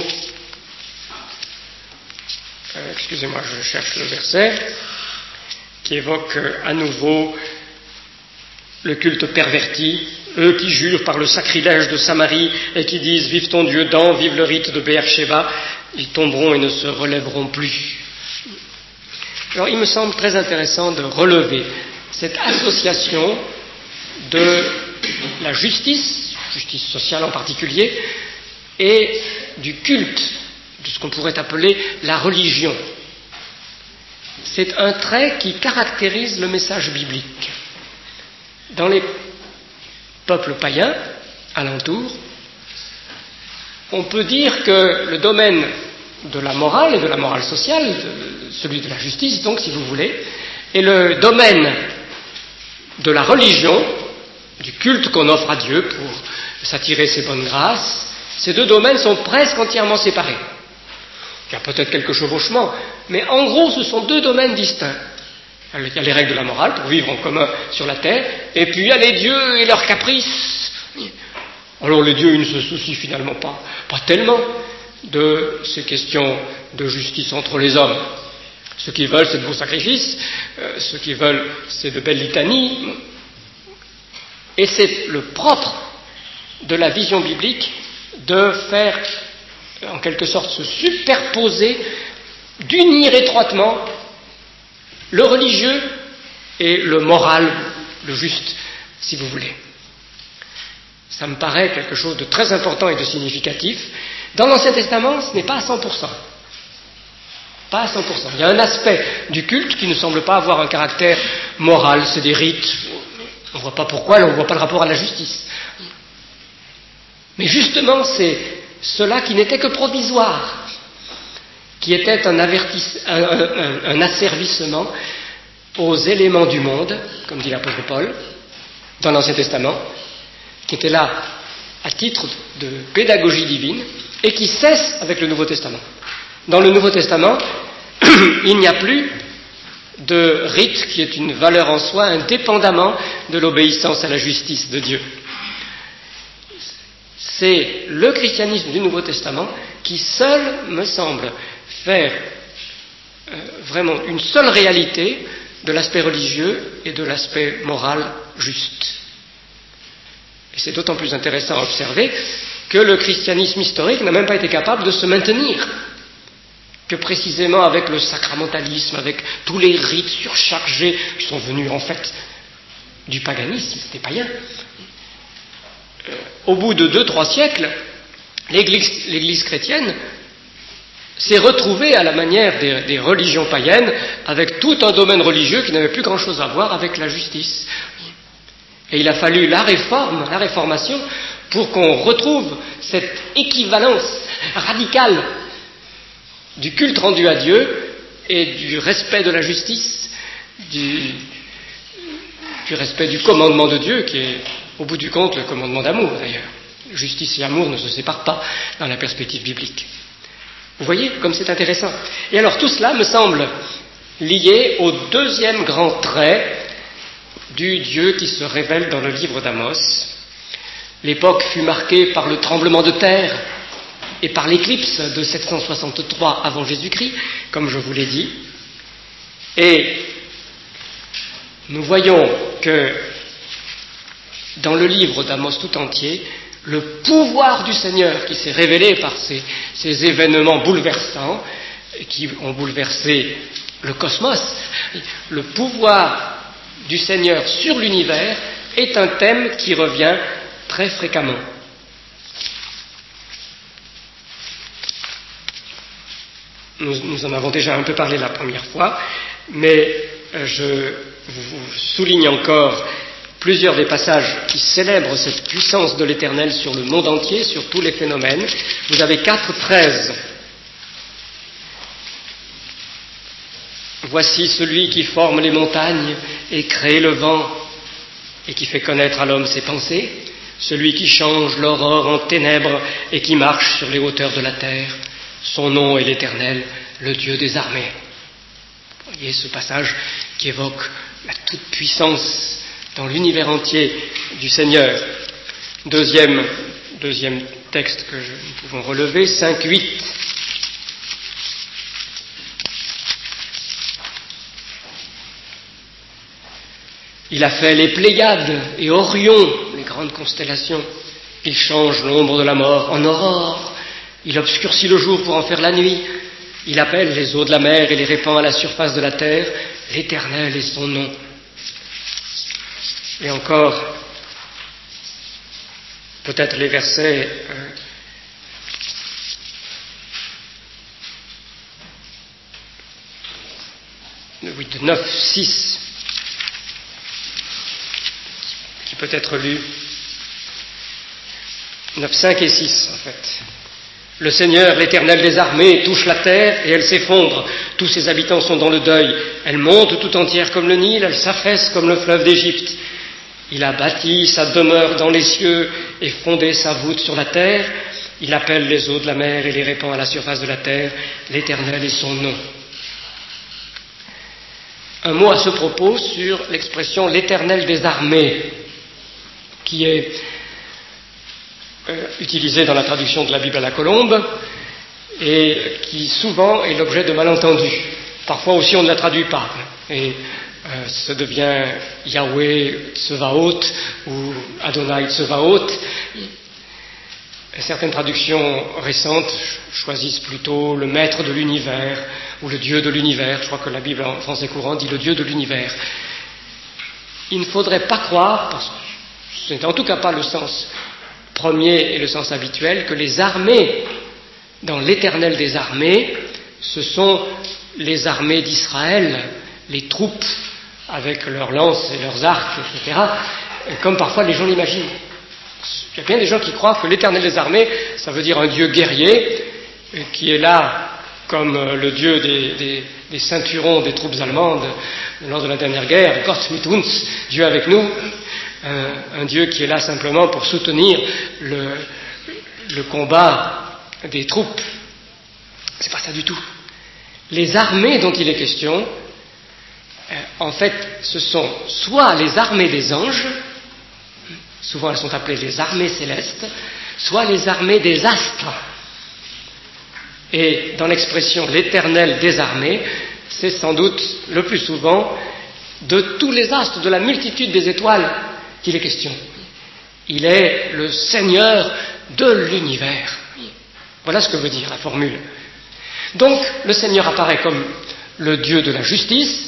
A: euh, excusez-moi, je cherche le verset, qui évoque euh, à nouveau le culte perverti, eux qui jurent par le sacrilège de Samarie et qui disent « Vive ton Dieu Dan, vive le rite de Béer-Shéba », ils tomberont et ne se relèveront plus. Alors il me semble très intéressant de relever cette association de la justice, justice sociale en particulier, et du culte, de ce qu'on pourrait appeler la religion. C'est un trait qui caractérise le message biblique. Dans les peuples païens alentour, on peut dire que le domaine de la morale et de la morale sociale, de, celui de la justice donc si vous voulez, est le domaine de la religion, du culte qu'on offre à Dieu pour s'attirer ses bonnes grâces, ces deux domaines sont presque entièrement séparés. Il y a peut-être quelques chevauchements, mais en gros, ce sont deux domaines distincts. Il y a les règles de la morale pour vivre en commun sur la terre, et puis il y a les dieux et leurs caprices. Alors les dieux, ils ne se soucient finalement pas, pas tellement de ces questions de justice entre les hommes. Ce qu'ils veulent, c'est de beaux sacrifices, euh, ce qu'ils veulent, c'est de belles litanies. Et c'est le propre de la vision biblique de faire, en quelque sorte, se superposer, d'unir étroitement le religieux et le moral, le juste, si vous voulez. Ça me paraît quelque chose de très important et de significatif. Dans l'Ancien Testament, ce n'est pas à cent pour cent. Pas à cent pour cent. Il y a un aspect du culte qui ne semble pas avoir un caractère moral, c'est des rites. On ne voit pas pourquoi, on ne voit pas le rapport à la justice. Mais justement, c'est cela qui n'était que provisoire, qui était un, avertiss- un, un, un asservissement aux éléments du monde, comme dit l'apôtre Paul, dans l'Ancien Testament, qui était là à titre de pédagogie divine, et qui cesse avec le Nouveau Testament. Dans le Nouveau Testament, il n'y a plus de rite qui est une valeur en soi, indépendamment de l'obéissance à la justice de Dieu. C'est le christianisme du Nouveau Testament qui seul, me semble, faire euh, vraiment une seule réalité de l'aspect religieux et de l'aspect moral juste. Et c'est d'autant plus intéressant à observer que le christianisme historique n'a même pas été capable de se maintenir, que précisément avec le sacramentalisme, avec tous les rites surchargés qui sont venus en fait du paganisme, des païens. Euh, au bout de deux, trois siècles, l'Église, l'Église chrétienne s'est retrouvée à la manière des, des religions païennes avec tout un domaine religieux qui n'avait plus grand-chose à voir avec la justice. Et il a fallu la réforme, la réformation, pour qu'on retrouve cette équivalence radicale du culte rendu à Dieu et du respect de la justice, du, du respect du commandement de Dieu, qui est au bout du compte le commandement d'amour d'ailleurs. Justice et amour ne se séparent pas dans la perspective biblique. Vous voyez comme c'est intéressant. Et alors tout cela me semble lié au deuxième grand trait du Dieu qui se révèle dans le livre d'Amos. L'époque fut marquée par le tremblement de terre et par l'éclipse de sept cent soixante-trois avant Jésus-Christ, comme je vous l'ai dit. Et nous voyons que dans le livre d'Amos tout entier, le pouvoir du Seigneur qui s'est révélé par ces, ces événements bouleversants, qui ont bouleversé le cosmos, le pouvoir du Seigneur sur l'univers est un thème qui revient très fréquemment. Nous, nous en avons déjà un peu parlé la première fois, mais je vous souligne encore plusieurs des passages qui célèbrent cette puissance de l'Éternel sur le monde entier, sur tous les phénomènes. Vous avez quatre treize. Voici celui qui forme les montagnes et crée le vent et qui fait connaître à l'homme ses pensées, celui qui change l'aurore en ténèbres et qui marche sur les hauteurs de la terre. Son nom est l'Éternel, le Dieu des armées. Vous voyez ce passage qui évoque la toute-puissance dans l'univers entier du Seigneur. Deuxième, deuxième texte que je, nous pouvons relever, cinq huit. Il a fait les Pléiades et Orion, les grandes constellations. Il change l'ombre de la mort en aurore. Il obscurcit le jour pour en faire la nuit. Il appelle les eaux de la mer et les répand à la surface de la terre. L'Éternel est son nom. Et encore, peut-être les versets euh, oui, de neuf, six, qui peut être lu, neuf, cinq et six en fait. Le Seigneur, l'Éternel des armées, touche la terre et elle s'effondre. Tous ses habitants sont dans le deuil. Elle monte tout entière comme le Nil, elle s'affaisse comme le fleuve d'Égypte. Il a bâti sa demeure dans les cieux et fondé sa voûte sur la terre. Il appelle les eaux de la mer et les répand à la surface de la terre. L'Éternel est son nom. Un mot à ce propos sur l'expression l'Éternel des armées, qui est euh, utilisée dans la traduction de la Bible à la Colombe et qui souvent est l'objet de malentendus. Parfois aussi on ne la traduit pas et euh, ça devient Yahweh Tsevaot ou Adonai Tsevaot. Certaines traductions récentes choisissent plutôt le maître de l'univers ou le Dieu de l'univers. Je crois que la Bible en français courant dit le Dieu de l'univers. Il ne faudrait pas croire, parce que ce n'est en tout cas pas le sens premier et le sens habituel, que les armées, dans l'Éternel des armées, ce sont les armées d'Israël, les troupes avec leurs lances et leurs arcs, et cetera, comme parfois les gens l'imaginent. Il y a bien des gens qui croient que l'Éternel des armées, ça veut dire un Dieu guerrier, qui est là comme le Dieu des, des, des ceinturons des troupes allemandes lors de la dernière guerre, Gott mit uns, Dieu avec nous, un, un Dieu qui est là simplement pour soutenir le, le combat des troupes. C'est pas ça du tout. Les armées dont il est question, en fait, ce sont soit les armées des anges, souvent elles sont appelées les armées célestes, soit les armées des astres. Et dans l'expression l'Éternel des armées, c'est sans doute le plus souvent de tous les astres, de la multitude des étoiles qu'il est question. Il est le Seigneur de l'univers. Voilà ce que veut dire la formule. Donc le Seigneur apparaît comme le Dieu de la justice,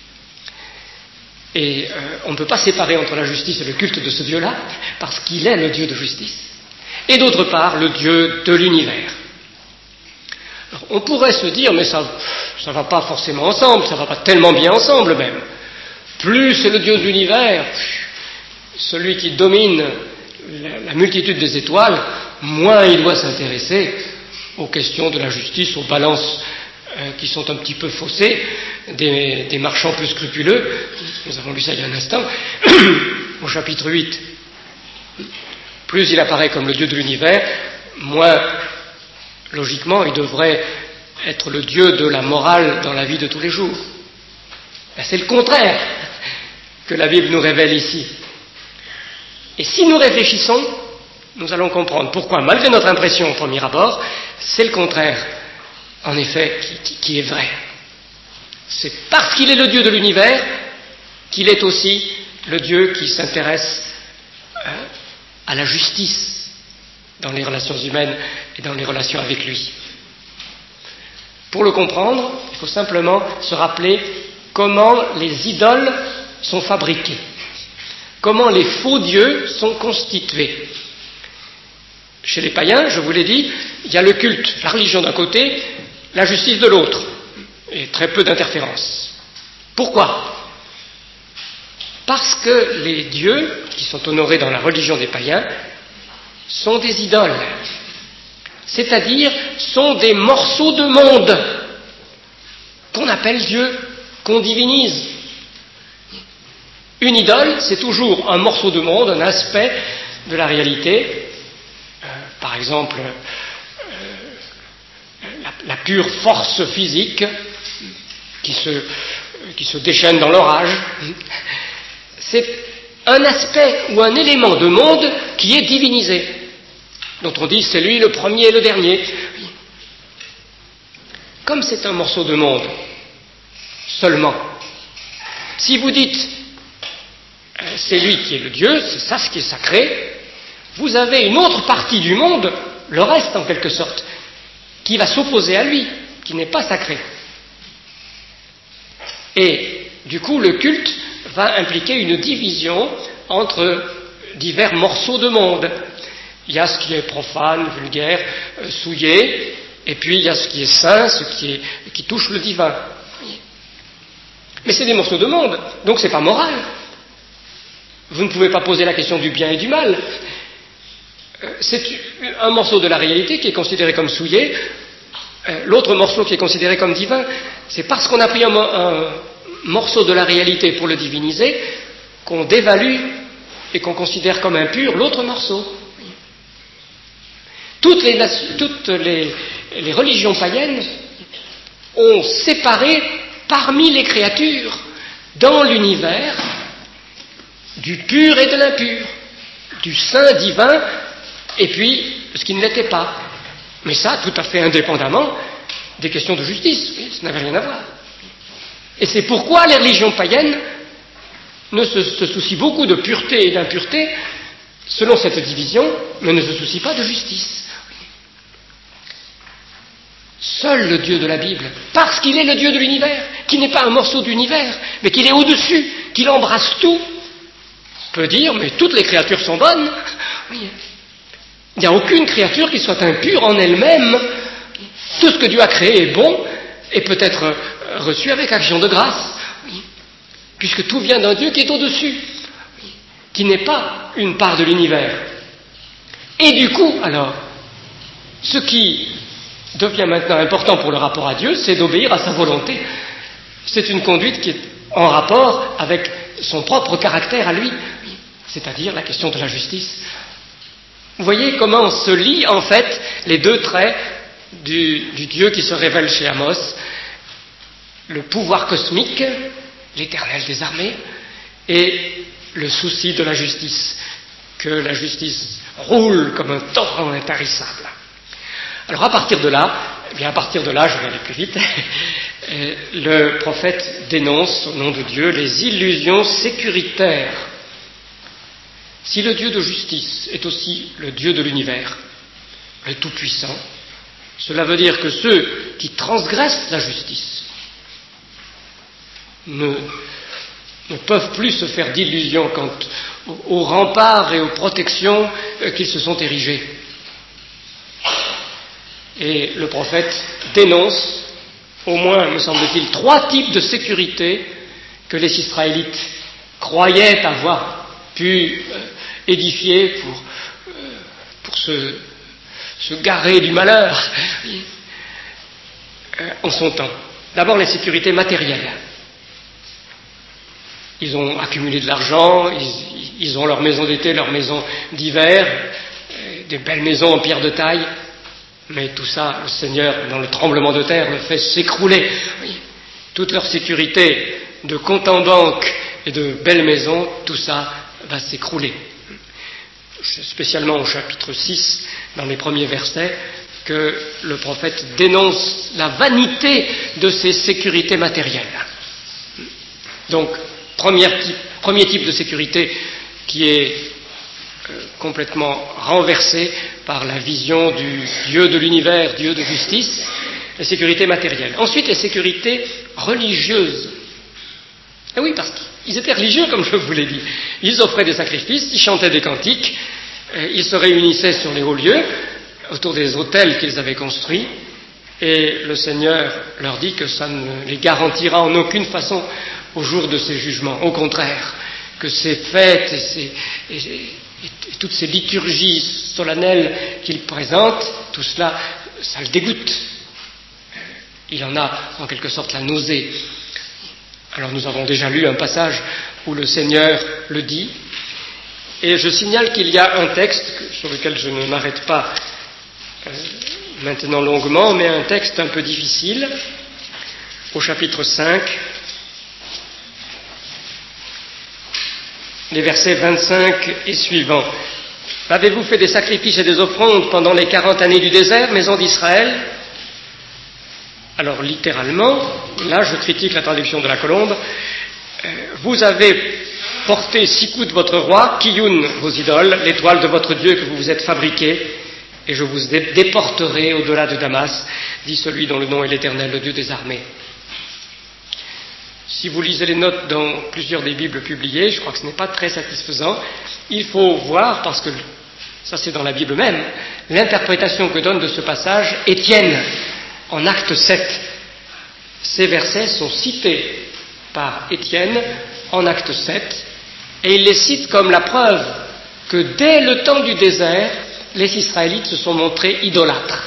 A: et euh, on ne peut pas séparer entre la justice et le culte de ce Dieu-là, parce qu'il est le Dieu de justice, et d'autre part le Dieu de l'univers. Alors, on pourrait se dire, mais ça ne va pas forcément ensemble, ça ne va pas tellement bien ensemble même. Plus c'est le Dieu de l'univers, celui qui domine la, la multitude des étoiles, moins il doit s'intéresser aux questions de la justice, aux balances euh, qui sont un petit peu faussées, des, des marchands plus scrupuleux. Nous avons lu ça il y a un instant, au chapitre huit. Plus il apparaît comme le Dieu de l'univers, moins, logiquement, il devrait être le Dieu de la morale dans la vie de tous les jours. Ben, c'est le contraire que la Bible nous révèle ici. Et si nous réfléchissons, nous allons comprendre pourquoi, malgré notre impression au premier abord, c'est le contraire, en effet, qui, qui, qui est vrai. C'est parce qu'il est le Dieu de l'univers qu'il est aussi le Dieu qui s'intéresse euh, à la justice dans les relations humaines et dans les relations avec lui. Pour le comprendre, il faut simplement se rappeler comment les idoles sont fabriquées, comment les faux dieux sont constitués. Chez les païens, je vous l'ai dit, il y a le culte, la religion d'un côté, la justice de l'autre, et très peu d'interférences. Pourquoi ? Parce que les dieux, qui sont honorés dans la religion des païens, sont des idoles, c'est-à-dire sont des morceaux de monde qu'on appelle Dieu, qu'on divinise. Une idole, c'est toujours un morceau de monde, un aspect de la réalité. Euh, par exemple, euh, la, la pure force physique qui se, qui se déchaîne dans l'orage. C'est un aspect ou un élément de monde qui est divinisé, dont on dit c'est lui le premier et le dernier. Comme c'est un morceau de monde seulement, si vous dites c'est lui qui est le Dieu, c'est ça ce qui est sacré, vous avez une autre partie du monde, le reste en quelque sorte, qui va s'opposer à lui, qui n'est pas sacré. Et du coup le culte va impliquer une division entre divers morceaux de monde. Il y a ce qui est profane, vulgaire, euh, souillé, et puis il y a ce qui est saint, ce qui, est, qui touche le divin. Mais c'est des morceaux de monde, donc c'est pas moral. Vous ne pouvez pas poser la question du bien et du mal. c'est un morceau de la réalité qui est considéré comme souillé, l'autre morceau qui est considéré comme divin. C'est parce qu'on a pris un, un morceau de la réalité pour le diviniser qu'on dévalue et qu'on considère comme impur l'autre morceau. Toutes les, toutes les, les religions païennes ont séparé parmi les créatures, dans l'univers, du pur et de l'impur, du saint divin, et puis ce qui ne l'était pas. Mais ça, tout à fait indépendamment des questions de justice. Oui, ça n'avait rien à voir. Et c'est pourquoi les religions païennes ne se, se soucient beaucoup de pureté et d'impureté, selon cette division, mais ne se soucient pas de justice. Seul le Dieu de la Bible, parce qu'il est le Dieu de l'univers, qui n'est pas un morceau d'univers, mais qu'il est au-dessus, qu'il embrasse tout, peut dire, mais toutes les créatures sont bonnes. Oui. Il n'y a aucune créature qui soit impure en elle-même. Tout ce que Dieu a créé est bon et peut être reçu avec action de grâce, oui. Puisque tout vient d'un Dieu qui est au-dessus, oui. Qui n'est pas une part de l'univers. Et du coup, alors, ce qui devient maintenant important pour le rapport à Dieu, c'est d'obéir à sa volonté. C'est une conduite qui est en rapport avec son propre caractère à lui, c'est-à-dire la question de la justice. Vous voyez comment se lient en fait les deux traits du, du Dieu qui se révèle chez Amos, le pouvoir cosmique, l'Éternel des armées, et le souci de la justice, que la justice roule comme un torrent intarissable. Alors à partir de là, eh bien à partir de là, je vais aller plus vite, le prophète dénonce au nom de Dieu les illusions sécuritaires. Si le Dieu de justice est aussi le Dieu de l'univers, le Tout-Puissant, cela veut dire que ceux qui transgressent la justice ne, ne peuvent plus se faire d'illusions quant aux remparts et aux protections qu'ils se sont érigés. Et le prophète dénonce, au moins, me semble-t-il, trois types de sécurité que les Israélites croyaient avoir pu euh, édifier pour, euh, pour se, se garer du malheur euh, en son temps. D'abord, les sécurités matérielles. Ils ont accumulé de l'argent, ils, ils ont leur maison d'été, leur maison d'hiver, euh, des belles maisons en pierre de taille. Mais tout ça, le Seigneur, dans le tremblement de terre, le fait s'écrouler. Oui. Toute leur sécurité de compte en banque et de belles maisons, tout ça va s'écrouler. C'est spécialement au chapitre six, dans les premiers versets, que le prophète dénonce la vanité de ces sécurités matérielles. Donc, premier type, premier type de sécurité qui est euh, complètement renversé par la vision du Dieu de l'univers, Dieu de justice, les sécurités matérielles. Ensuite, les sécurités religieuses. Et oui, parce qu'ils étaient religieux, comme je vous l'ai dit. Ils offraient des sacrifices, ils chantaient des cantiques, ils se réunissaient sur les hauts lieux, autour des autels qu'ils avaient construits, et le Seigneur leur dit que ça ne les garantira en aucune façon au jour de ces jugements. Au contraire, que ces fêtes et, ces, et, et, et toutes ces liturgies solennelles qu'il présente, tout cela, ça le dégoûte. Il en a en quelque sorte la nausée. Alors nous avons déjà lu un passage où le Seigneur le dit, et je signale qu'il y a un texte sur lequel je ne m'arrête pas euh, maintenant longuement, mais un texte un peu difficile, au chapitre cinq, les versets vingt-cinq et suivants. « Avez-vous fait des sacrifices et des offrandes pendant les quarante années du désert, maison d'Israël ?» Alors littéralement, là je critique la traduction de la Colombe, euh, vous avez porté six coups de votre roi, Kiyun, vos idoles, l'étoile de votre Dieu que vous vous êtes fabriqué, et je vous déporterai au-delà de Damas, dit celui dont le nom est l'Éternel, le Dieu des armées. Si vous lisez les notes dans plusieurs des Bibles publiées, je crois que ce n'est pas très satisfaisant. Il faut voir, parce que ça c'est dans la Bible même, l'interprétation que donne de ce passage Étienne, en acte sept. Ces versets sont cités par Étienne en acte sept, et il les cite comme la preuve que dès le temps du désert, les Israélites se sont montrés idolâtres.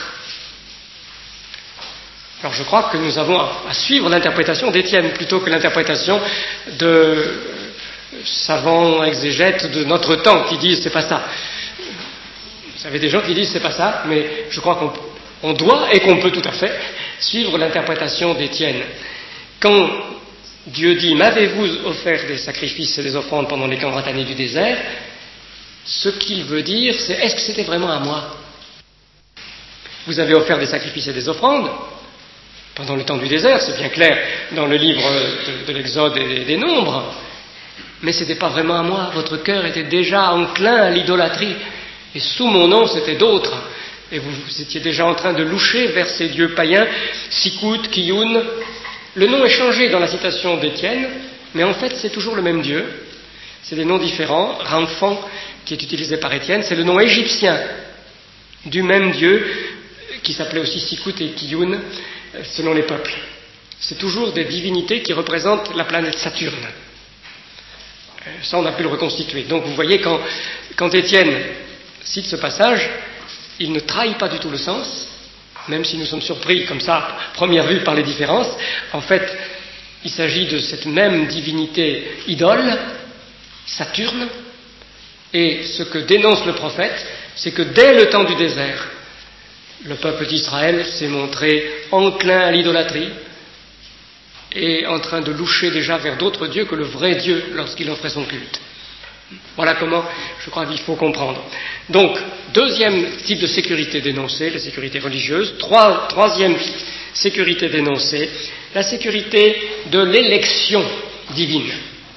A: Alors je crois que nous avons à suivre l'interprétation d'Étienne plutôt que l'interprétation de savants exégètes de notre temps qui disent c'est pas ça. Vous savez des gens qui disent c'est pas ça, mais je crois qu'on on doit et qu'on peut tout à fait suivre l'interprétation d'Étienne. Quand Dieu dit « M'avez-vous offert des sacrifices et des offrandes pendant les quarante années du désert ?» Ce qu'il veut dire, c'est « Est-ce que c'était vraiment à moi ?» Vous avez offert des sacrifices et des offrandes pendant le temps du désert, c'est bien clair dans le livre de, de l'Exode et des Nombres, mais ce n'était pas vraiment à moi, votre cœur était déjà enclin à l'idolâtrie, et sous mon nom c'était d'autres, et vous, vous étiez déjà en train de loucher vers ces dieux païens, Sikut, Kiyun. Le nom est changé dans la citation d'Étienne, mais en fait c'est toujours le même Dieu, c'est des noms différents. Ramphan, qui est utilisé par Étienne, c'est le nom égyptien du même Dieu, qui s'appelait aussi Sikut et Kiyun, selon les peuples. C'est toujours des divinités qui représentent la planète Saturne. Ça, on a pu le reconstituer. Donc vous voyez, quand, quand Étienne cite ce passage, il ne trahit pas du tout le sens, même si nous sommes surpris comme ça, à première vue, par les différences. En fait, il s'agit de cette même divinité idole, Saturne, et ce que dénonce le prophète, c'est que dès le temps du désert, le peuple d'Israël s'est montré enclin à l'idolâtrie et en train de loucher déjà vers d'autres dieux que le vrai Dieu lorsqu'il offrait son culte. Voilà comment, je crois qu'il faut comprendre. Donc, deuxième type de sécurité dénoncée, la sécurité religieuse. Trois, troisième sécurité dénoncée, la sécurité de l'élection divine.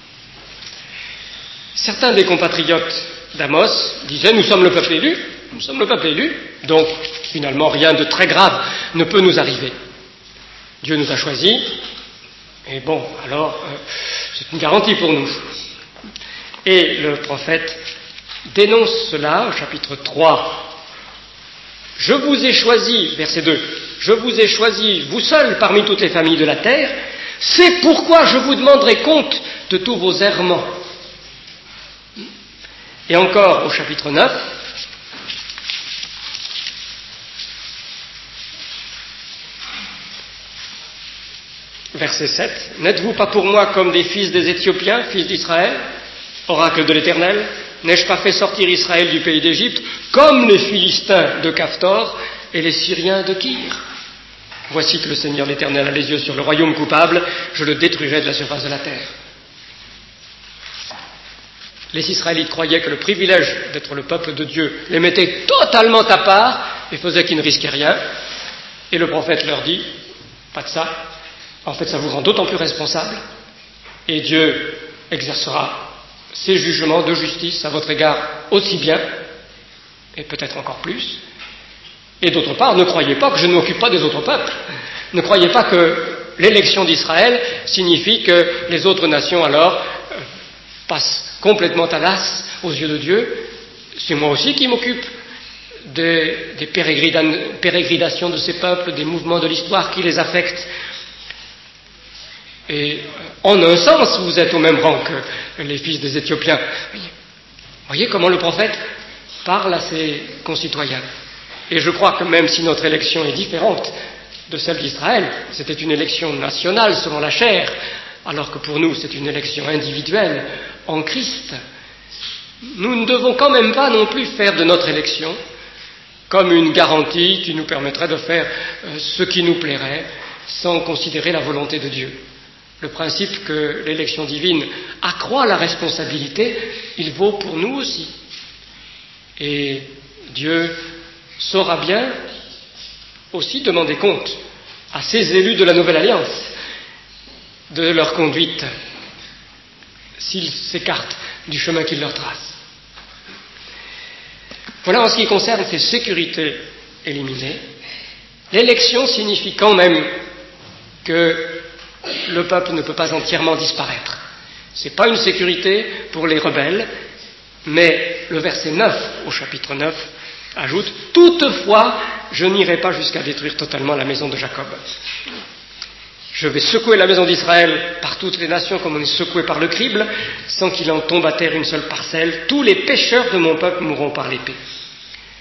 A: Certains des compatriotes d'Amos disaient « Nous sommes le peuple élu, nous sommes le peuple élu, donc finalement rien de très grave ne peut nous arriver. Dieu nous a choisis, et bon, alors euh, c'est une garantie pour nous. » Et le prophète dénonce cela au chapitre trois. « Je vous ai choisi, verset deux, je vous ai choisi, vous seuls, parmi toutes les familles de la terre, c'est pourquoi je vous demanderai compte de tous vos errements. » Et encore au chapitre neuf, verset sept, « N'êtes-vous pas pour moi comme des fils des Éthiopiens, fils d'Israël, oracle de l'Éternel? N'ai-je pas fait sortir Israël du pays d'Égypte, comme les Philistins de Caphtor et les Syriens de Kyr? Voici que le Seigneur l'Éternel a les yeux sur le royaume coupable, je le détruirai de la surface de la terre. » Les Israélites croyaient que le privilège d'être le peuple de Dieu les mettait totalement à part et faisait qu'ils ne risquaient rien. Et le prophète leur dit, pas de ça, en fait ça vous rend d'autant plus responsable et Dieu exercera ses jugements de justice à votre égard aussi bien, et peut-être encore plus. Et d'autre part, ne croyez pas que je ne m'occupe pas des autres peuples. Ne croyez pas que l'élection d'Israël signifie que les autres nations alors euh, passent complètement à l'as aux yeux de Dieu. C'est moi aussi qui m'occupe des, des pérégrinations de ces peuples, des mouvements de l'histoire qui les affectent. Et en un sens, vous êtes au même rang que les fils des Éthiopiens. Voyez comment le prophète parle à ses concitoyens. Et je crois que même si notre élection est différente de celle d'Israël, c'était une élection nationale selon la chair, alors que pour nous c'est une élection individuelle en Christ, nous ne devons quand même pas non plus faire de notre élection comme une garantie qui nous permettrait de faire ce qui nous plairait sans considérer la volonté de Dieu. Le principe que l'élection divine accroît la responsabilité, il vaut pour nous aussi. Et Dieu saura bien aussi demander compte à ces élus de la Nouvelle Alliance de leur conduite s'ils s'écartent du chemin qu'il leur trace. Voilà en ce qui concerne ces sécurités éliminées. L'élection signifie quand même que le peuple ne peut pas entièrement disparaître. Ce n'est pas une sécurité pour les rebelles, mais le verset neuf au chapitre neuf ajoute « Toutefois, je n'irai pas jusqu'à détruire totalement la maison de Jacob. Je vais secouer la maison d'Israël par toutes les nations comme on est secoué par le crible, sans qu'il en tombe à terre une seule parcelle. Tous les pécheurs de mon peuple mourront par l'épée. »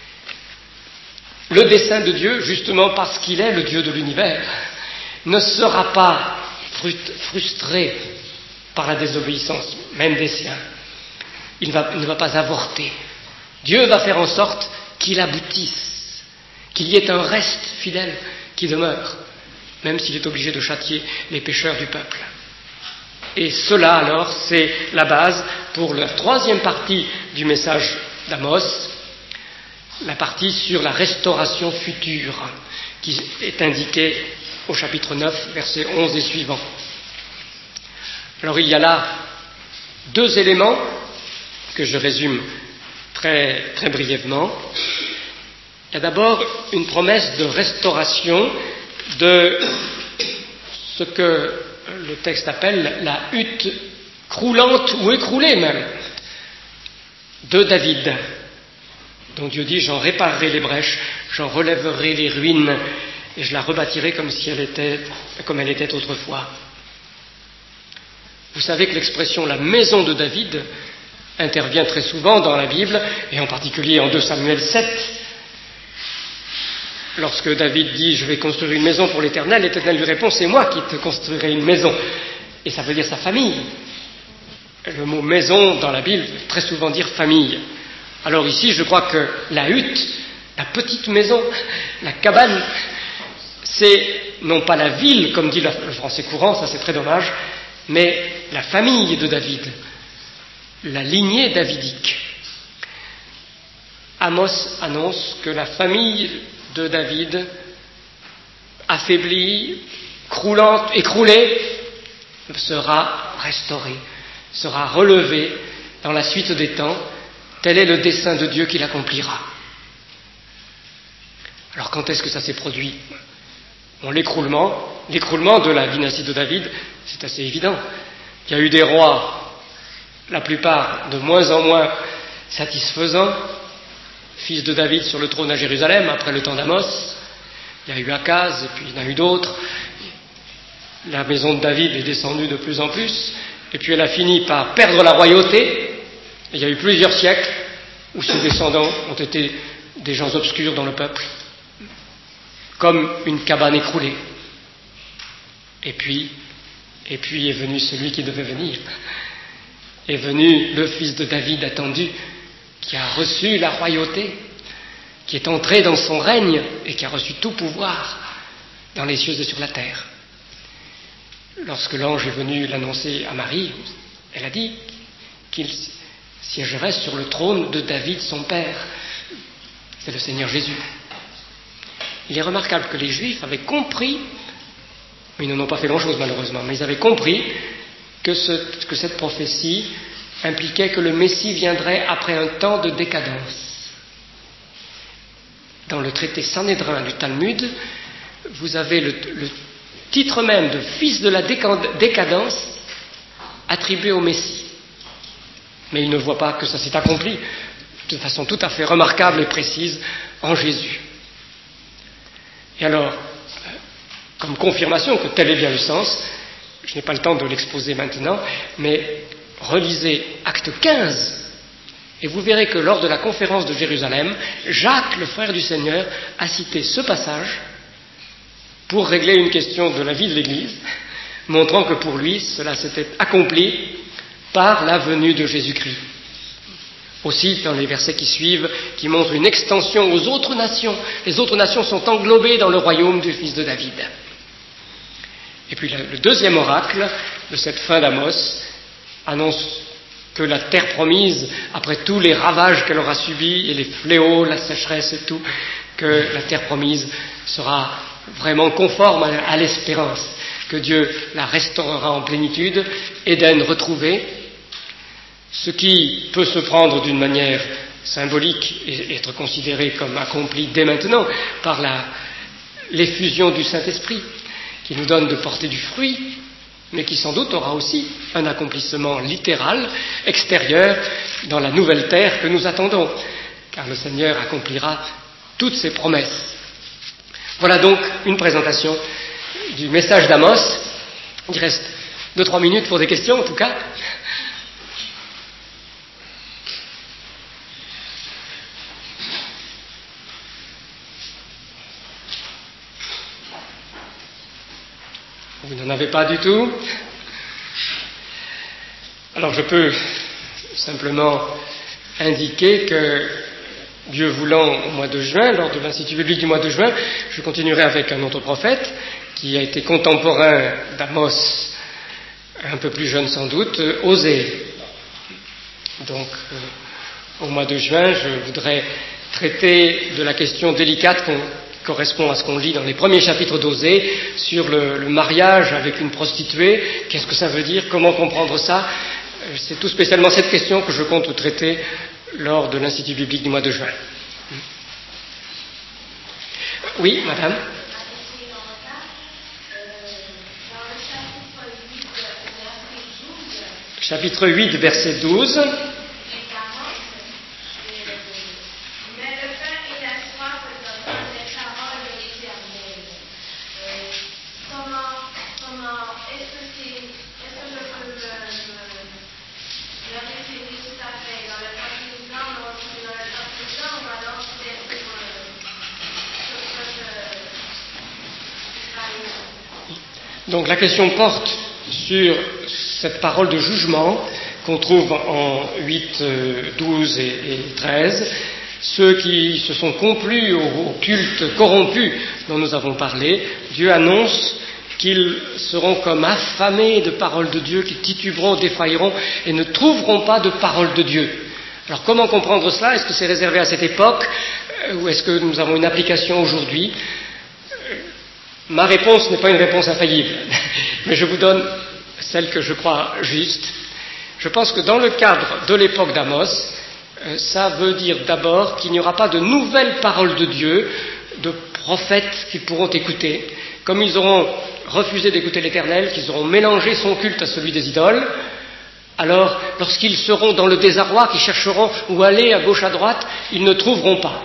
A: Le dessein de Dieu, justement parce qu'il est le Dieu de l'univers, ne sera pas frustré par la désobéissance, même des siens. Il, va, il ne va pas avorter. Dieu va faire en sorte qu'il aboutisse, qu'il y ait un reste fidèle qui demeure, même s'il est obligé de châtier les pécheurs du peuple. Et cela, alors, c'est la base pour la troisième partie du message d'Amos, la partie sur la restauration future, qui est indiquée au chapitre neuf, versets onze et suivants. Alors, il y a là deux éléments que je résume très, très brièvement. Il y a d'abord une promesse de restauration de ce que le texte appelle la hutte croulante ou écroulée même de David. Donc Dieu dit, j'en réparerai les brèches, j'en relèverai les ruines et je la rebâtirai comme si elle était, comme elle était autrefois. Vous savez que l'expression la maison de David intervient très souvent dans la Bible, et en particulier en deux Samuel sept. Lorsque David dit « Je vais construire une maison pour l'Éternel », l'Éternel lui répond « C'est moi qui te construirai une maison ». Et ça veut dire sa famille. Le mot « maison » dans la Bible veut très souvent dire « famille ». Alors ici, je crois que la hutte, la petite maison, la cabane, c'est non pas la ville, comme dit le français courant, ça c'est très dommage, mais la famille de David, la lignée davidique. Amos annonce que la famille de David, affaiblie, croulante, écroulée, sera restaurée, sera relevée dans la suite des temps. Tel est le dessein de Dieu qui l'accomplira. Alors quand est-ce que ça s'est produit ? Bon, l'écroulement, l'écroulement de la dynastie de David, c'est assez évident. Il y a eu des rois, la plupart de moins en moins satisfaisants, fils de David sur le trône à Jérusalem après le temps d'Amos. Il y a eu Akaz, et puis il y en a eu d'autres. La maison de David est descendue de plus en plus, et puis elle a fini par perdre la royauté. Et il y a eu plusieurs siècles où ses descendants ont été des gens obscurs dans le peuple, comme une cabane écroulée. Et puis, et puis est venu celui qui devait venir. Est venu le fils de David attendu, qui a reçu la royauté, qui est entré dans son règne et qui a reçu tout pouvoir dans les cieux et sur la terre. Lorsque l'ange est venu l'annoncer à Marie, elle a dit qu'il siégerait sur le trône de David, son père. C'est le Seigneur Jésus. Il est remarquable que les Juifs avaient compris, mais ils n'en ont pas fait grand-chose malheureusement, mais ils avaient compris que, ce, que cette prophétie impliquait que le Messie viendrait après un temps de décadence. Dans le traité Sanhédrin du Talmud, vous avez le, le titre même de fils de la décadence attribué au Messie. Mais il ne voit pas que ça s'est accompli de façon tout à fait remarquable et précise en Jésus. Et alors, comme confirmation que tel est bien le sens, je n'ai pas le temps de l'exposer maintenant, mais relisez Acte quinze, et vous verrez que lors de la conférence de Jérusalem, Jacques, le frère du Seigneur, a cité ce passage pour régler une question de la vie de l'Église, montrant que pour lui, cela s'était accompli par la venue de Jésus-Christ. Aussi, dans les versets qui suivent, qui montrent une extension aux autres nations. Les autres nations sont englobées dans le royaume du fils de David. Et puis le deuxième oracle de cette fin d'Amos annonce que la terre promise, après tous les ravages qu'elle aura subis, et les fléaux, la sécheresse et tout, que la terre promise sera vraiment conforme à l'espérance, que Dieu la restaurera en plénitude, Éden retrouvé, ce qui peut se prendre d'une manière symbolique et être considéré comme accompli dès maintenant par la, l'effusion du Saint-Esprit, qui nous donne de porter du fruit, mais qui sans doute aura aussi un accomplissement littéral, extérieur, dans la nouvelle terre que nous attendons, car le Seigneur accomplira toutes ses promesses. Voilà donc une présentation du message d'Amos. Il reste deux, trois minutes pour des questions en tout cas. Vous n'en avez pas du tout? Alors je peux simplement indiquer que, Dieu voulant, au mois de juin, lors de l'Institut biblique du mois de juin, je continuerai avec un autre prophète qui a été contemporain d'Amos, un peu plus jeune sans doute, Osée. Donc, euh, au mois de juin, je voudrais traiter de la question délicate qui correspond à ce qu'on lit dans les premiers chapitres d'Osée sur le, le mariage avec une prostituée. Qu'est-ce que ça veut dire? Comment comprendre ça? C'est tout spécialement cette question que je compte traiter lors de l'Institut biblique du mois de juin. Oui, madame? Chapitre huit, verset douze. Donc la question porte sur cette parole de jugement qu'on trouve en huit, douze et treize. Ceux qui se sont complus au culte corrompu dont nous avons parlé, Dieu annonce qu'ils seront comme affamés de paroles de Dieu, qu'ils tituberont, défailleront et ne trouveront pas de parole de Dieu. Alors comment comprendre cela? Est-ce que c'est réservé à cette époque ou est-ce que nous avons une application aujourd'hui? Ma réponse n'est pas une réponse infaillible, mais je vous donne celle que je crois juste. Je pense que dans le cadre de l'époque d'Amos, ça veut dire d'abord qu'il n'y aura pas de nouvelles paroles de Dieu, de prophètes qu'ils pourront écouter, comme ils auront refusé d'écouter l'Éternel, qu'ils auront mélangé son culte à celui des idoles. Alors, lorsqu'ils seront dans le désarroi, qu'ils chercheront où aller à gauche à droite, ils ne trouveront pas.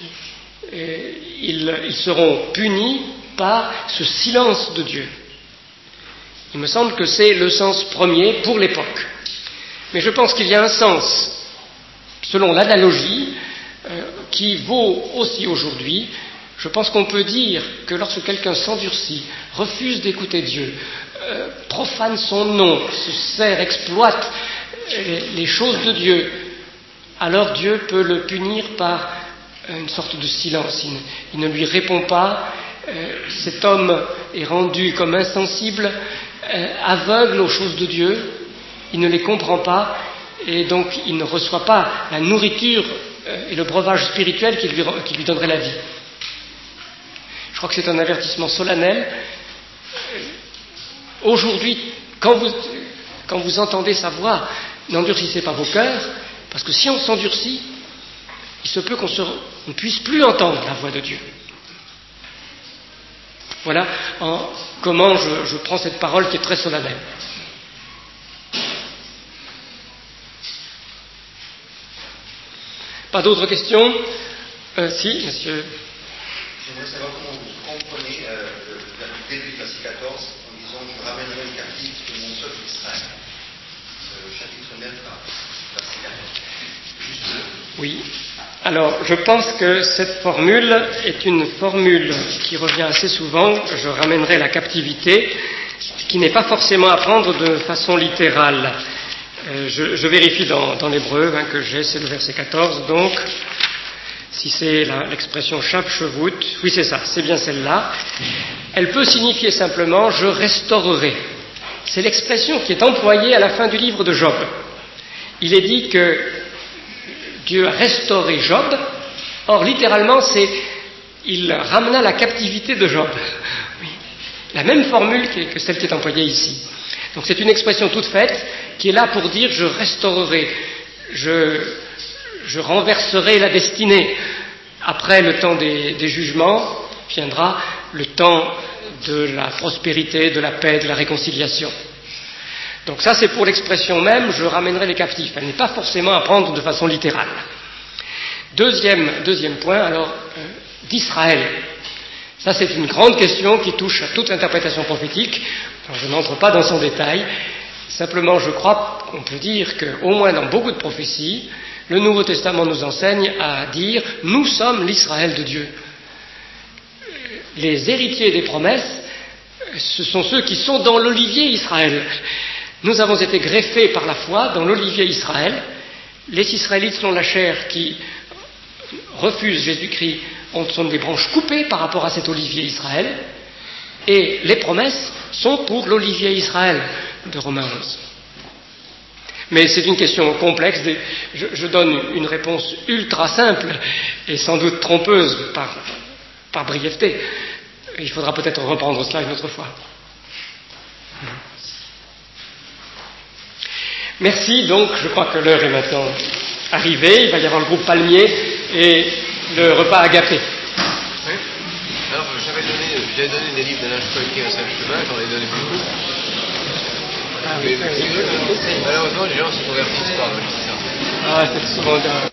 A: Ils, ils seront punis par ce silence de Dieu. Il me semble que c'est le sens premier pour l'époque. Mais je pense qu'il y a un sens, selon l'analogie, euh, qui vaut aussi aujourd'hui. Je pense qu'on peut dire que lorsque quelqu'un s'endurcit, refuse d'écouter Dieu, euh, profane son nom, se sert, exploite les, les choses de Dieu, alors Dieu peut le punir par une sorte de silence. Il ne, il ne lui répond pas. Euh, cet homme est rendu comme insensible, euh, aveugle aux choses de Dieu, il ne les comprend pas et donc il ne reçoit pas la nourriture euh, et le breuvage spirituel qui lui, qui lui donnerait la vie. Je crois que c'est un avertissement solennel. Euh, aujourd'hui, quand vous, quand vous entendez sa voix, n'endurcissez pas vos cœurs, parce que si on s'endurcit, il se peut qu'on ne puisse plus entendre la voix de Dieu. Voilà en, comment je, je prends cette parole qui est très solennelle. Pas d'autres questions? euh, Si, monsieur.
B: J'aimerais savoir comment vous comprenez euh, le début du verset quatorze en disant « Je ramènerai le captif de mon peuple Israël ». Euh, chapitre neuf, verset quatorze. Juste le...
A: Oui. Alors, je pense que cette formule est une formule qui revient assez souvent, je ramènerai la captivité, qui n'est pas forcément à prendre de façon littérale. Euh, je, je vérifie dans, dans l'hébreu hein, que j'ai, c'est le verset quatorze, donc, si c'est la, l'expression chapchevut, oui c'est ça, c'est bien celle-là, elle peut signifier simplement « je restaurerai ». C'est l'expression qui est employée à la fin du livre de Job. Il est dit que Dieu a restauré Job. Or, littéralement, c'est « il ramena la captivité de Job ». Oui. La même formule que celle qui est employée ici. Donc c'est une expression toute faite qui est là pour dire « je restaurerai », je, je renverserai la destinée. Après le temps des, des jugements, viendra le temps de la prospérité, de la paix, de la réconciliation. Donc ça, c'est pour l'expression même, je ramènerai les captifs. Elle n'est pas forcément à prendre de façon littérale. Deuxième, deuxième point, alors, euh, d'Israël. Ça, c'est une grande question qui touche à toute l'interprétation prophétique. Alors, je n'entre pas dans son détail. Simplement, je crois qu'on peut dire qu'au moins dans beaucoup de prophéties, le Nouveau Testament nous enseigne à dire « nous sommes l'Israël de Dieu ». Les héritiers des promesses ce sont ceux qui sont dans l'olivier Israël. Nous avons été greffés par la foi dans l'olivier Israël. Les Israélites selon la chair qui refusent Jésus-Christ sont des branches coupées par rapport à cet olivier Israël. Et les promesses sont pour l'olivier Israël de Romains onze. Mais c'est une question complexe. Je, je donne une réponse ultra simple et sans doute trompeuse par, par brièveté. Il faudra peut-être reprendre cela une autre fois. Merci, donc, je crois que l'heure est maintenant arrivée. Il va y avoir le groupe Palmier et le repas agapé.
C: Oui. Alors, j'avais donné, j'avais donné des livres d'Alain Stoïque à Saint-Chemin, j'en ai donné beaucoup. Ah, mais, oui, mais, malheureusement, les gens se convertissent pas.
A: Ah, c'est souvent